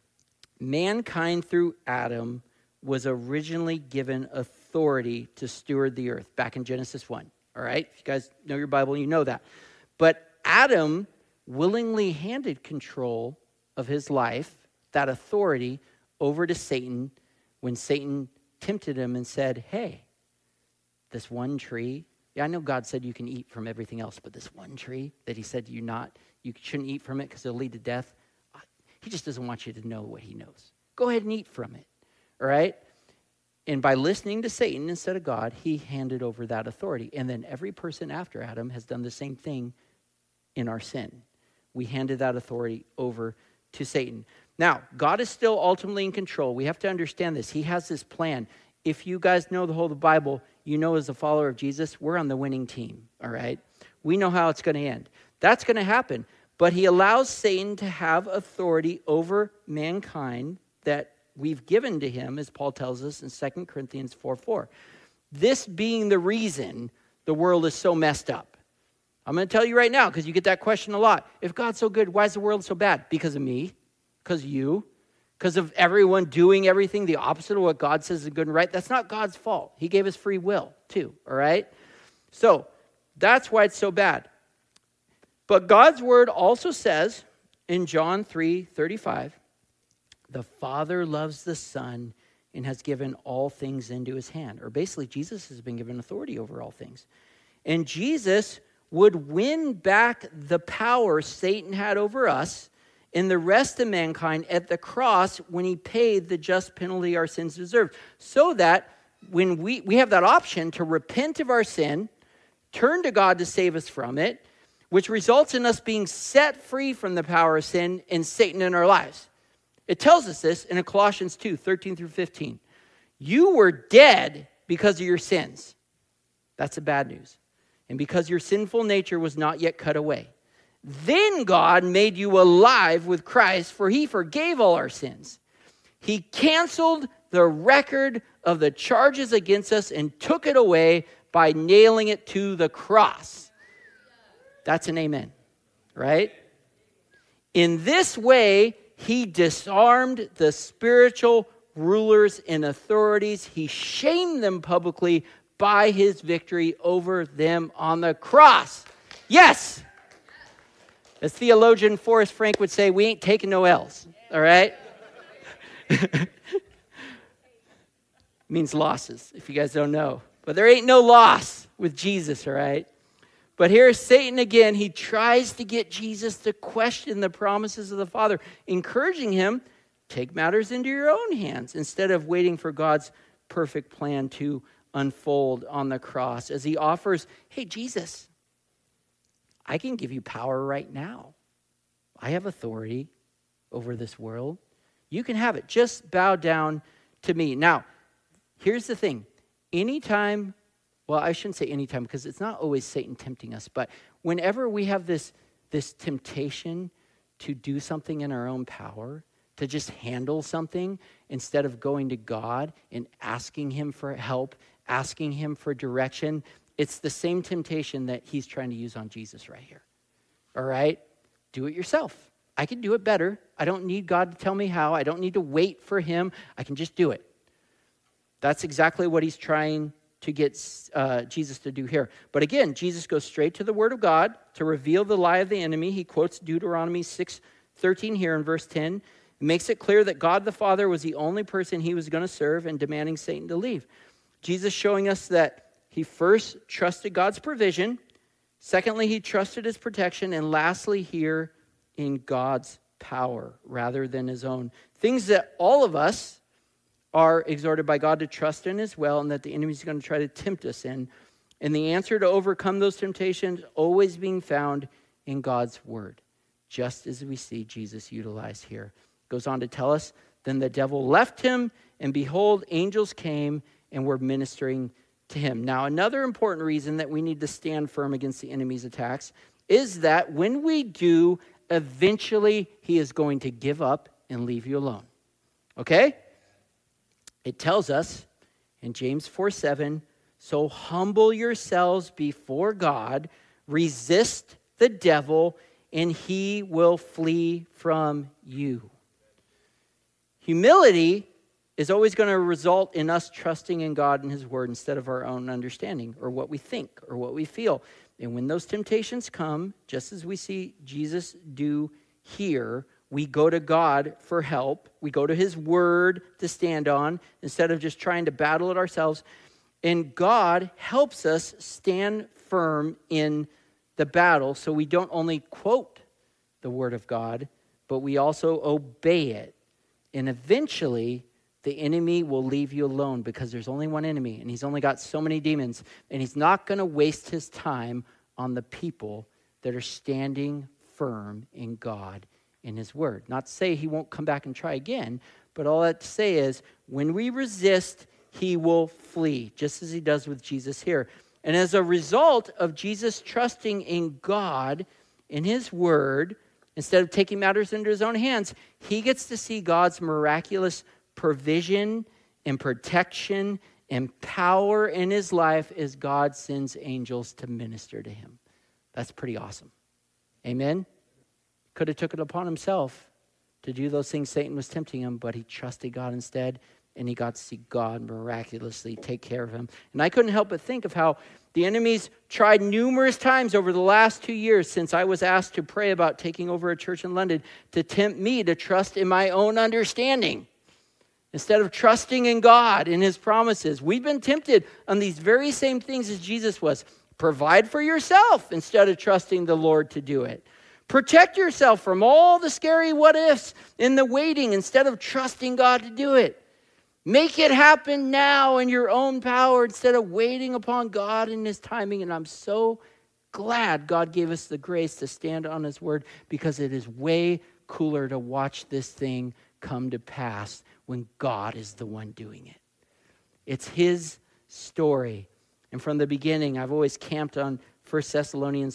mankind through Adam was originally given authority to steward the earth, back in Genesis 1. All right? If you guys know your Bible, you know that. But Adam willingly handed control of his life, that authority, over to Satan when Satan tempted him and said, hey, this one tree, I know God said you can eat from everything else, but this one tree that he said you shouldn't eat from it because it'll lead to death, he just doesn't want you to know what he knows. Go ahead and eat from it, all right? And by listening to Satan instead of God, he handed over that authority. And then every person after Adam has done the same thing in our sin. We handed that authority over to Satan. Now, God is still ultimately in control. We have to understand this. He has this plan. If you guys know the whole of the Bible, you know as a follower of Jesus, we're on the winning team, all right? We know how it's going to end. That's going to happen. But he allows Satan to have authority over mankind that we've given to him, as Paul tells us in 2 Corinthians 4:4. This being the reason the world is so messed up. I'm going to tell you right now, because you get that question a lot. If God's so good, why is the world so bad? Because of me. Because of you, because of everyone doing everything the opposite of what God says is good and right. That's not God's fault. He gave us free will too, all right? So that's why it's so bad. But God's word also says in John 3:35, the Father loves the Son and has given all things into his hand. Or basically, Jesus has been given authority over all things. And Jesus would win back the power Satan had over us and the rest of mankind at the cross when he paid the just penalty our sins deserved. So that when we have that option to repent of our sin, turn to God to save us from it, which results in us being set free from the power of sin and Satan in our lives. It tells us this in Colossians 2:13-15. You were dead because of your sins. That's the bad news. And because your sinful nature was not yet cut away. Then God made you alive with Christ, for he forgave all our sins. He canceled the record of the charges against us and took it away by nailing it to the cross. That's an amen, right? In this way, he disarmed the spiritual rulers and authorities. He shamed them publicly by his victory over them on the cross. Yes! As theologian Forrest Frank would say, we ain't taking no L's, all right? Means losses, if you guys don't know. But there ain't no loss with Jesus, all right? But here's Satan again. He tries to get Jesus to question the promises of the Father, encouraging him, take matters into your own hands instead of waiting for God's perfect plan to unfold on the cross. As he offers, hey, Jesus, I can give you power right now. I have authority over this world. You can have it. Just bow down to me. Now, here's the thing. Anytime, well, I shouldn't say anytime because it's not always Satan tempting us, but whenever we have this temptation to do something in our own power, to just handle something instead of going to God and asking him for help, asking him for direction, it's the same temptation that he's trying to use on Jesus right here. All right? Do it yourself. I can do it better. I don't need God to tell me how. I don't need to wait for him. I can just do it. That's exactly what he's trying to get Jesus to do here. But again, Jesus goes straight to the word of God to reveal the lie of the enemy. He quotes Deuteronomy 6:13 here in verse 10. It makes it clear that God the Father was the only person he was going to serve and demanding Satan to leave. Jesus showing us that he first trusted God's provision. Secondly, he trusted his protection. And lastly, here in God's power rather than his own. Things that all of us are exhorted by God to trust in as well, and that the enemy is going to try to tempt us in. And the answer to overcome those temptations always being found in God's word, just as we see Jesus utilize here. Goes on to tell us, then the devil left him, and behold, angels came and were ministering to him. Now, another important reason that we need to stand firm against the enemy's attacks is that when we do, eventually he is going to give up and leave you alone. Okay? It tells us in James 4:7, so humble yourselves before God, resist the devil, and he will flee from you. Humility is always going to result in us trusting in God and his word instead of our own understanding or what we think or what we feel. And when those temptations come, just as we see Jesus do here, we go to God for help. We go to his word to stand on instead of just trying to battle it ourselves. And God helps us stand firm in the battle so we don't only quote the word of God, but we also obey it. And eventually, the enemy will leave you alone because there's only one enemy, and he's only got so many demons, and he's not going to waste his time on the people that are standing firm in God, in his word. Not to say he won't come back and try again, but all that to say is when we resist, he will flee, just as he does with Jesus here. And as a result of Jesus trusting in God, in his word, instead of taking matters into his own hands, he gets to see God's miraculous provision and protection and power in his life as God sends angels to minister to him. That's pretty awesome. Amen? Could have took it upon himself to do those things Satan was tempting him, but he trusted God instead, and he got to see God miraculously take care of him. And I couldn't help but think of how the enemy's tried numerous times over the last 2 years since I was asked to pray about taking over a church in London to tempt me to trust in my own understanding instead of trusting in God and his promises. We've been tempted on these very same things as Jesus was. Provide for yourself instead of trusting the Lord to do it. Protect yourself from all the scary what ifs in the waiting instead of trusting God to do it. Make it happen now in your own power instead of waiting upon God in his timing. And I'm so glad God gave us the grace to stand on his word, because it is way cooler to watch this thing come to pass when God is the one doing it. It's his story. And from the beginning, I've always camped on 1 Thessalonians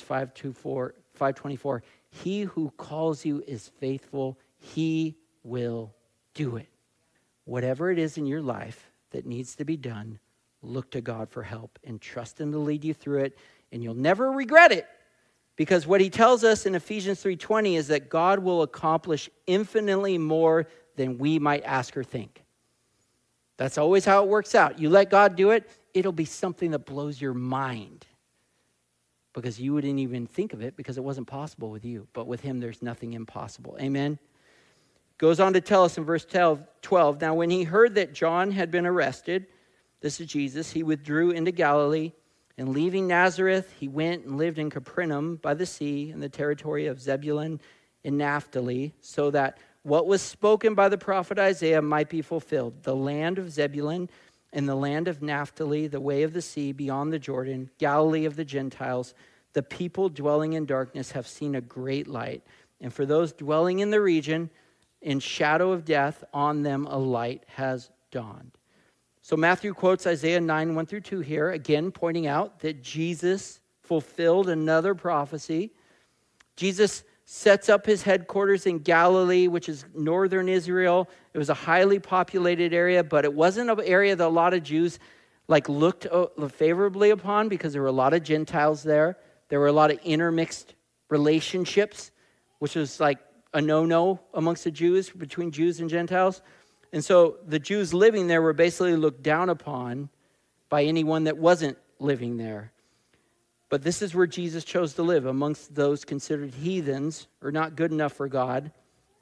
5:24. He who calls you is faithful. He will do it. Whatever it is in your life that needs to be done, look to God for help and trust him to lead you through it. And you'll never regret it, because what he tells us in Ephesians 3:20 is that God will accomplish infinitely more than we might ask or think. That's always how it works out. You let God do it, it'll be something that blows your mind, because you wouldn't even think of it because it wasn't possible with you. But with him, there's nothing impossible. Amen? Goes on to tell us in verse 12, now when he heard that John had been arrested, this is Jesus, he withdrew into Galilee, and leaving Nazareth, he went and lived in Capernaum by the sea in the territory of Zebulun and Naphtali, so that what was spoken by the prophet Isaiah might be fulfilled. The land of Zebulun and the land of Naphtali, the way of the sea beyond the Jordan, Galilee of the Gentiles, the people dwelling in darkness have seen a great light. And for those dwelling in the region, in shadow of death, on them a light has dawned. So Matthew quotes Isaiah 9:1-2 here, again pointing out that Jesus fulfilled another prophecy. Jesus sets up his headquarters in Galilee, which is northern Israel. It was a highly populated area, but it wasn't an area that a lot of Jews looked favorably upon, because there were a lot of Gentiles there. There were a lot of intermixed relationships, which was like a no-no amongst the Jews, between Jews and Gentiles. And so the Jews living there were basically looked down upon by anyone that wasn't living there. But this is where Jesus chose to live, amongst those considered heathens or not good enough for God.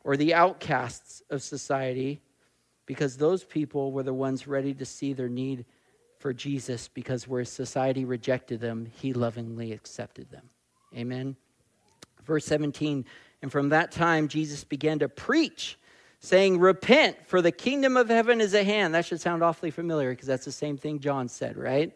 or the outcasts of society, because those people were the ones ready to see their need for Jesus, because where society rejected them, he lovingly accepted them. Amen. Verse 17, and from that time, Jesus began to preach, saying, repent, for the kingdom of heaven is at hand. That should sound awfully familiar, because that's the same thing John said, right?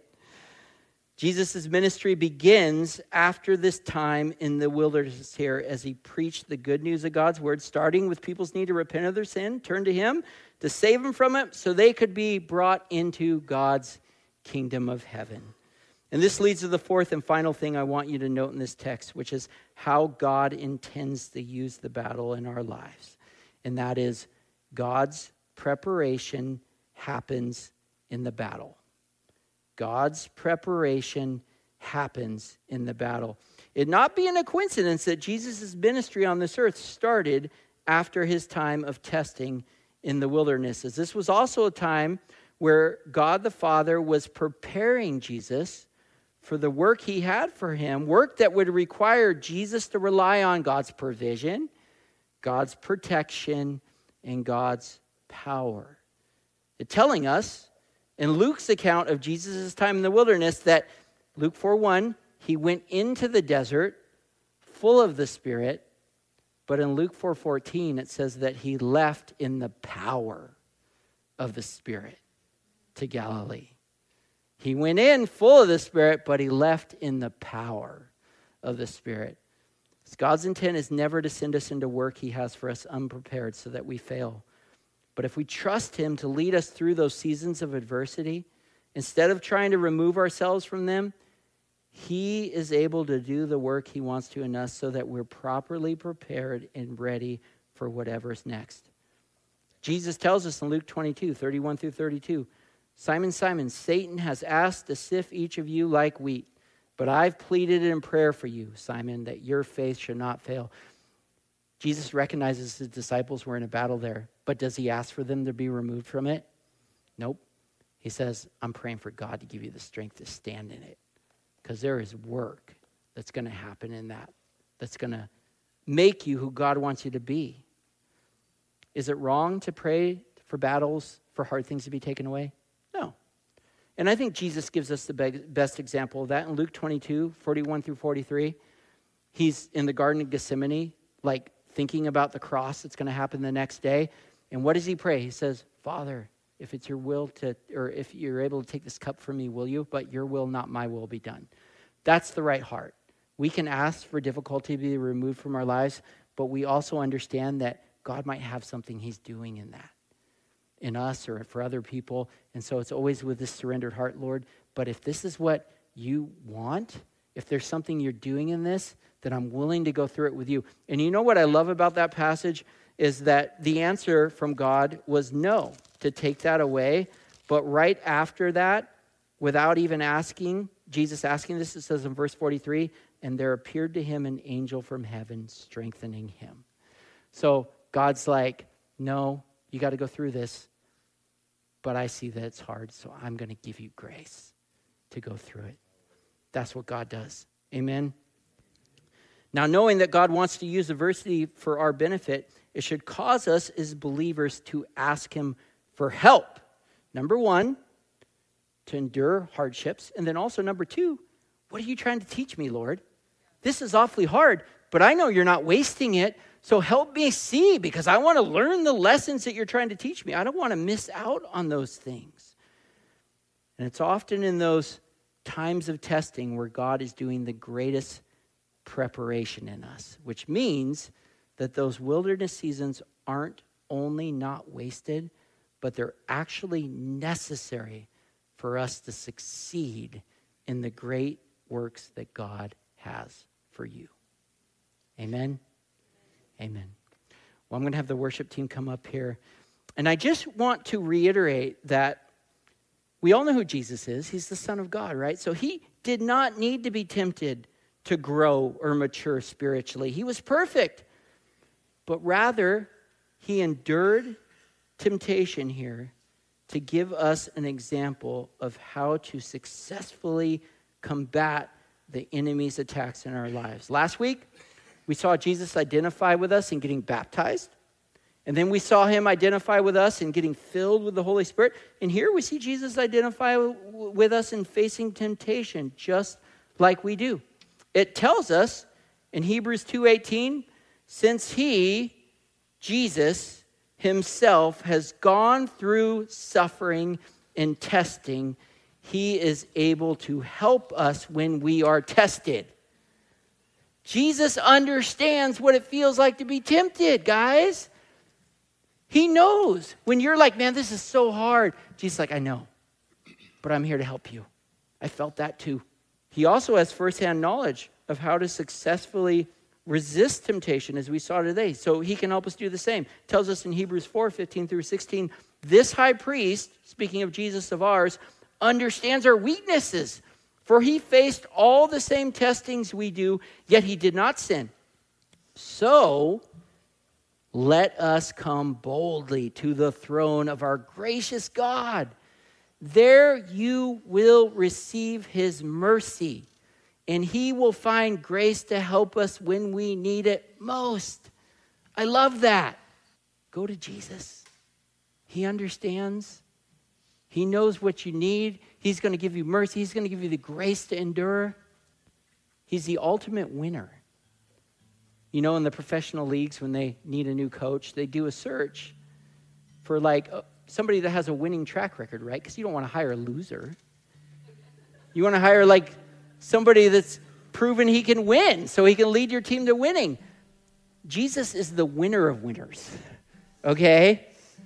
Jesus' ministry begins after this time in the wilderness here as he preached the good news of God's word, starting with people's need to repent of their sin, turn to him to save them from it so they could be brought into God's kingdom of heaven. And this leads to the fourth and final thing I want you to note in this text, which is how God intends to use the battle in our lives. And that is God's preparation happens in the battle. God's preparation happens in the battle. It not being a coincidence that Jesus' ministry on this earth started after his time of testing in the wilderness. As this was also a time where God the Father was preparing Jesus for the work he had for him, work that would require Jesus to rely on God's provision, God's protection, and God's power. It's telling us in Luke's account of Jesus' time in the wilderness that Luke 4:1, he went into the desert full of the Spirit, but in Luke 4:14 it says that he left in the power of the Spirit to Galilee. He went in full of the Spirit, but he left in the power of the Spirit. God's intent is never to send us into work he has for us unprepared so that we fail. But if we trust him to lead us through those seasons of adversity, instead of trying to remove ourselves from them, he is able to do the work he wants to in us so that we're properly prepared and ready for whatever's next. Jesus tells us in Luke 22:31-32, Simon, Simon, Satan has asked to sift each of you like wheat, but I've pleaded in prayer for you, Simon, that your faith should not fail. Jesus recognizes his disciples were in a battle there, but does he ask for them to be removed from it? Nope. He says, I'm praying for God to give you the strength to stand in it, because there is work that's going to happen in that, that's going to make you who God wants you to be. Is it wrong to pray for battles, for hard things to be taken away? No. And I think Jesus gives us the best example of that in Luke 22:41-43. He's in the Garden of Gethsemane, like thinking about the cross that's going to happen the next day. And what does he pray? He says, Father, if it's your will to, or if you're able to take this cup from me, will you? But your will, not my will, be done. That's the right heart. We can ask for difficulty to be removed from our lives, but we also understand that God might have something he's doing in that, in us or for other people. And so it's always with this surrendered heart, Lord. But if this is what you want, if there's something you're doing in this, then I'm willing to go through it with you. And you know what I love about that passage is that the answer from God was no, to take that away. But right after that, without even asking, Jesus asking this, it says in verse 43, and there appeared to him an angel from heaven strengthening him. So God's like, no, you got to go through this, but I see that it's hard, so I'm going to give you grace to go through it. That's what God does. Amen. Now, knowing that God wants to use adversity for our benefit, it should cause us as believers to ask him for help. Number one, to endure hardships. And then also number two, what are you trying to teach me, Lord? This is awfully hard, but I know you're not wasting it. So help me see, because I want to learn the lessons that you're trying to teach me. I don't want to miss out on those things. And it's often in those times of testing where God is doing the greatest preparation in us, which means that those wilderness seasons aren't only not wasted, but they're actually necessary for us to succeed in the great works that God has for you. Amen? Amen. Well, I'm going to have the worship team come up here. And I just want to reiterate that we all know who Jesus is. He's the Son of God, right? So he did not need to be tempted to grow or mature spiritually. He was perfect. But rather, he endured temptation here to give us an example of how to successfully combat the enemy's attacks in our lives. Last week, we saw Jesus identify with us in getting baptized. And then we saw him identify with us in getting filled with the Holy Spirit. And here we see Jesus identify with us in facing temptation, just like we do. It tells us in Hebrews 2:18, since he, Jesus himself, has gone through suffering and testing, he is able to help us when we are tested. Jesus understands what it feels like to be tempted, guys. He knows when you're like, man, this is so hard. Jesus is like, I know, but I'm here to help you. I felt that too. He also has firsthand knowledge of how to successfully resist temptation, as we saw today. So he can help us do the same. It tells us in Hebrews 4:15 through 16, this high priest, speaking of Jesus of ours, understands our weaknesses. For he faced all the same testings we do, yet he did not sin. So let us come boldly to the throne of our gracious God. There you will receive his mercy, and he will find grace to help us when we need it most. I love that. Go to Jesus. He understands. He knows what you need. He's going to give you mercy. He's going to give you the grace to endure. He's the ultimate winner. You know, in the professional leagues, when they need a new coach, they do a search for like somebody that has a winning track record, right? Because you don't want to hire a loser. You want to hire like somebody that's proven he can win so he can lead your team to winning. Jesus is the winner of winners, okay?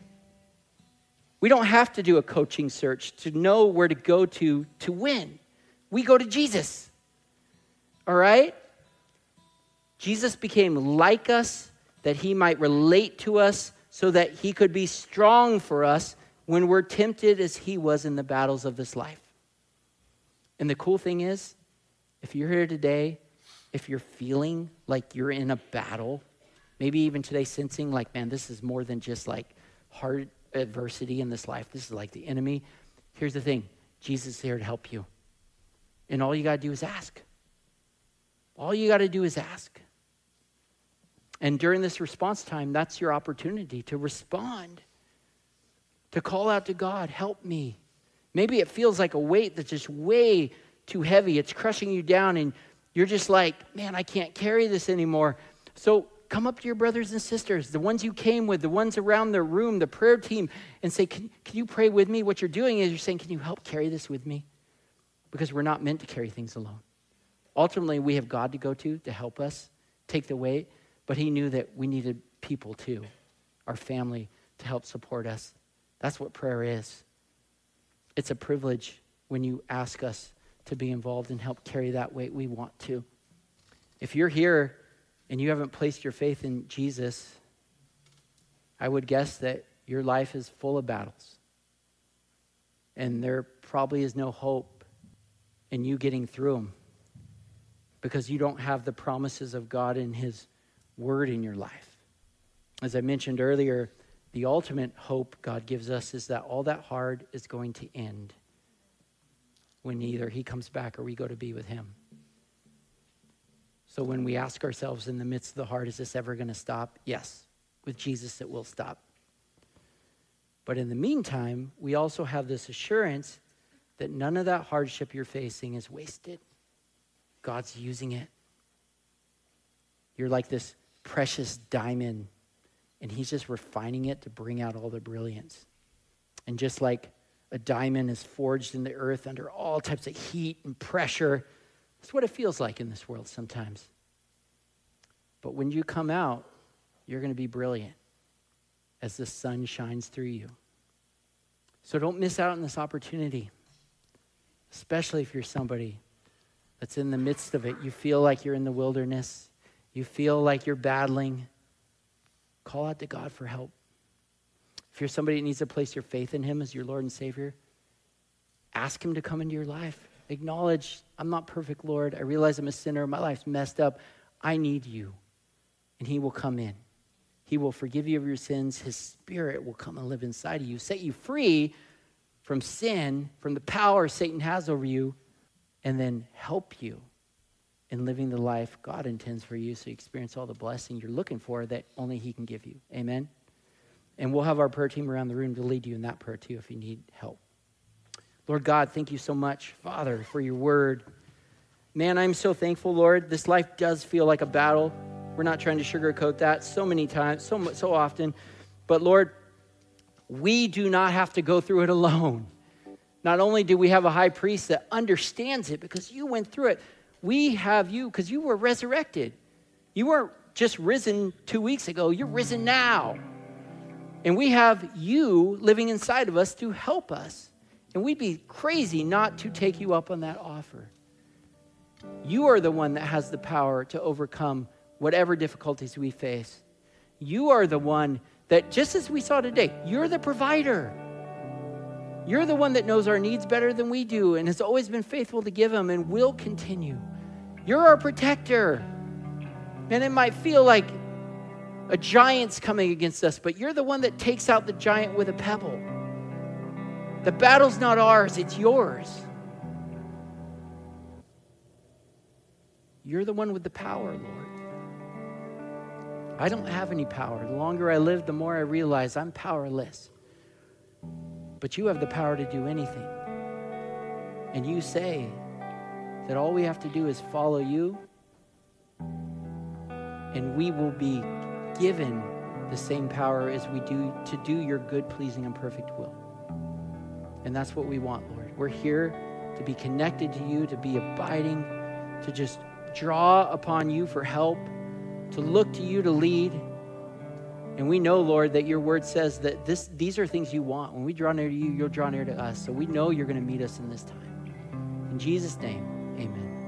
We don't have to do a coaching search to know where to go to win. We go to Jesus, all right? Jesus became like us that he might relate to us so that he could be strong for us when we're tempted as he was in the battles of this life. And the cool thing is, if you're here today, if you're feeling like you're in a battle, maybe even today sensing like, man, this is more than just like hard adversity in this life. This is like the enemy. Here's the thing. Jesus is here to help you. And all you got to do is ask. All you got to do is ask. And during this response time, that's your opportunity to respond, to call out to God, help me. Maybe it feels like a weight that's just way too heavy. It's crushing you down and you're just like, man, I can't carry this anymore. So come up to your brothers and sisters, the ones you came with, the ones around the room, the prayer team, and say, can you pray with me? What you're doing is you're saying, can you help carry this with me? Because we're not meant to carry things alone. Ultimately, we have God to go to help us take the weight. But he knew that we needed people too, our family, to help support us. That's what prayer is. It's a privilege when you ask us to be involved and help carry that weight. We want to. If you're here and you haven't placed your faith in Jesus, I would guess that your life is full of battles. And there probably is no hope in you getting through them because you don't have the promises of God in his word in your life. As I mentioned earlier, the ultimate hope God gives us is that all that hard is going to end when either he comes back or we go to be with him. So when we ask ourselves in the midst of the hard, is this ever going to stop? Yes, with Jesus it will stop. But in the meantime, we also have this assurance that none of that hardship you're facing is wasted. God's using it. You're like this precious diamond, and he's just refining it to bring out all the brilliance. And just like a diamond is forged in the earth under all types of heat and pressure, that's what it feels like in this world sometimes. But when you come out, you're going to be brilliant as the sun shines through you. So don't miss out on this opportunity, especially if you're somebody that's in the midst of it. You feel like you're in the wilderness. You feel like you're battling. Call out to God for help. If you're somebody that needs to place your faith in him as your Lord and Savior, ask him to come into your life. Acknowledge, I'm not perfect, Lord. I realize I'm a sinner. My life's messed up. I need you. And he will come in. He will forgive you of your sins. His Spirit will come and live inside of you, set you free from sin, from the power Satan has over you, and then help you in living the life God intends for you so you experience all the blessing you're looking for that only he can give you. Amen? And we'll have our prayer team around the room to lead you in that prayer too if you need help. Lord God, thank you so much, Father, for your word. Man, I'm so thankful, Lord. This life does feel like a battle. We're not trying to sugarcoat that so many times, so often. But Lord, we do not have to go through it alone. Not only do we have a high priest that understands it because you went through it, we have you because you were resurrected. You weren't just risen 2 weeks ago, you're risen now. And we have you living inside of us to help us. And we'd be crazy not to take you up on that offer. You are the one that has the power to overcome whatever difficulties we face. You are the one that, just as we saw today, you're the provider. You're the one that knows our needs better than we do and has always been faithful to give them and will continue. You're our protector. And it might feel like a giant's coming against us, but you're the one that takes out the giant with a pebble. The battle's not ours, it's yours. You're the one with the power, Lord. I don't have any power. The longer I live, the more I realize I'm powerless. But you have the power to do anything. And you say that all we have to do is follow you, and we will be given the same power as we do to do your good, pleasing, and perfect will. And that's what we want, Lord. We're here to be connected to you, to be abiding, to just draw upon you for help, to look to you to lead. And we know, Lord, that your word says that these are things you want. When we draw near to you, you'll draw near to us. So we know you're going to meet us in this time. In Jesus' name, amen.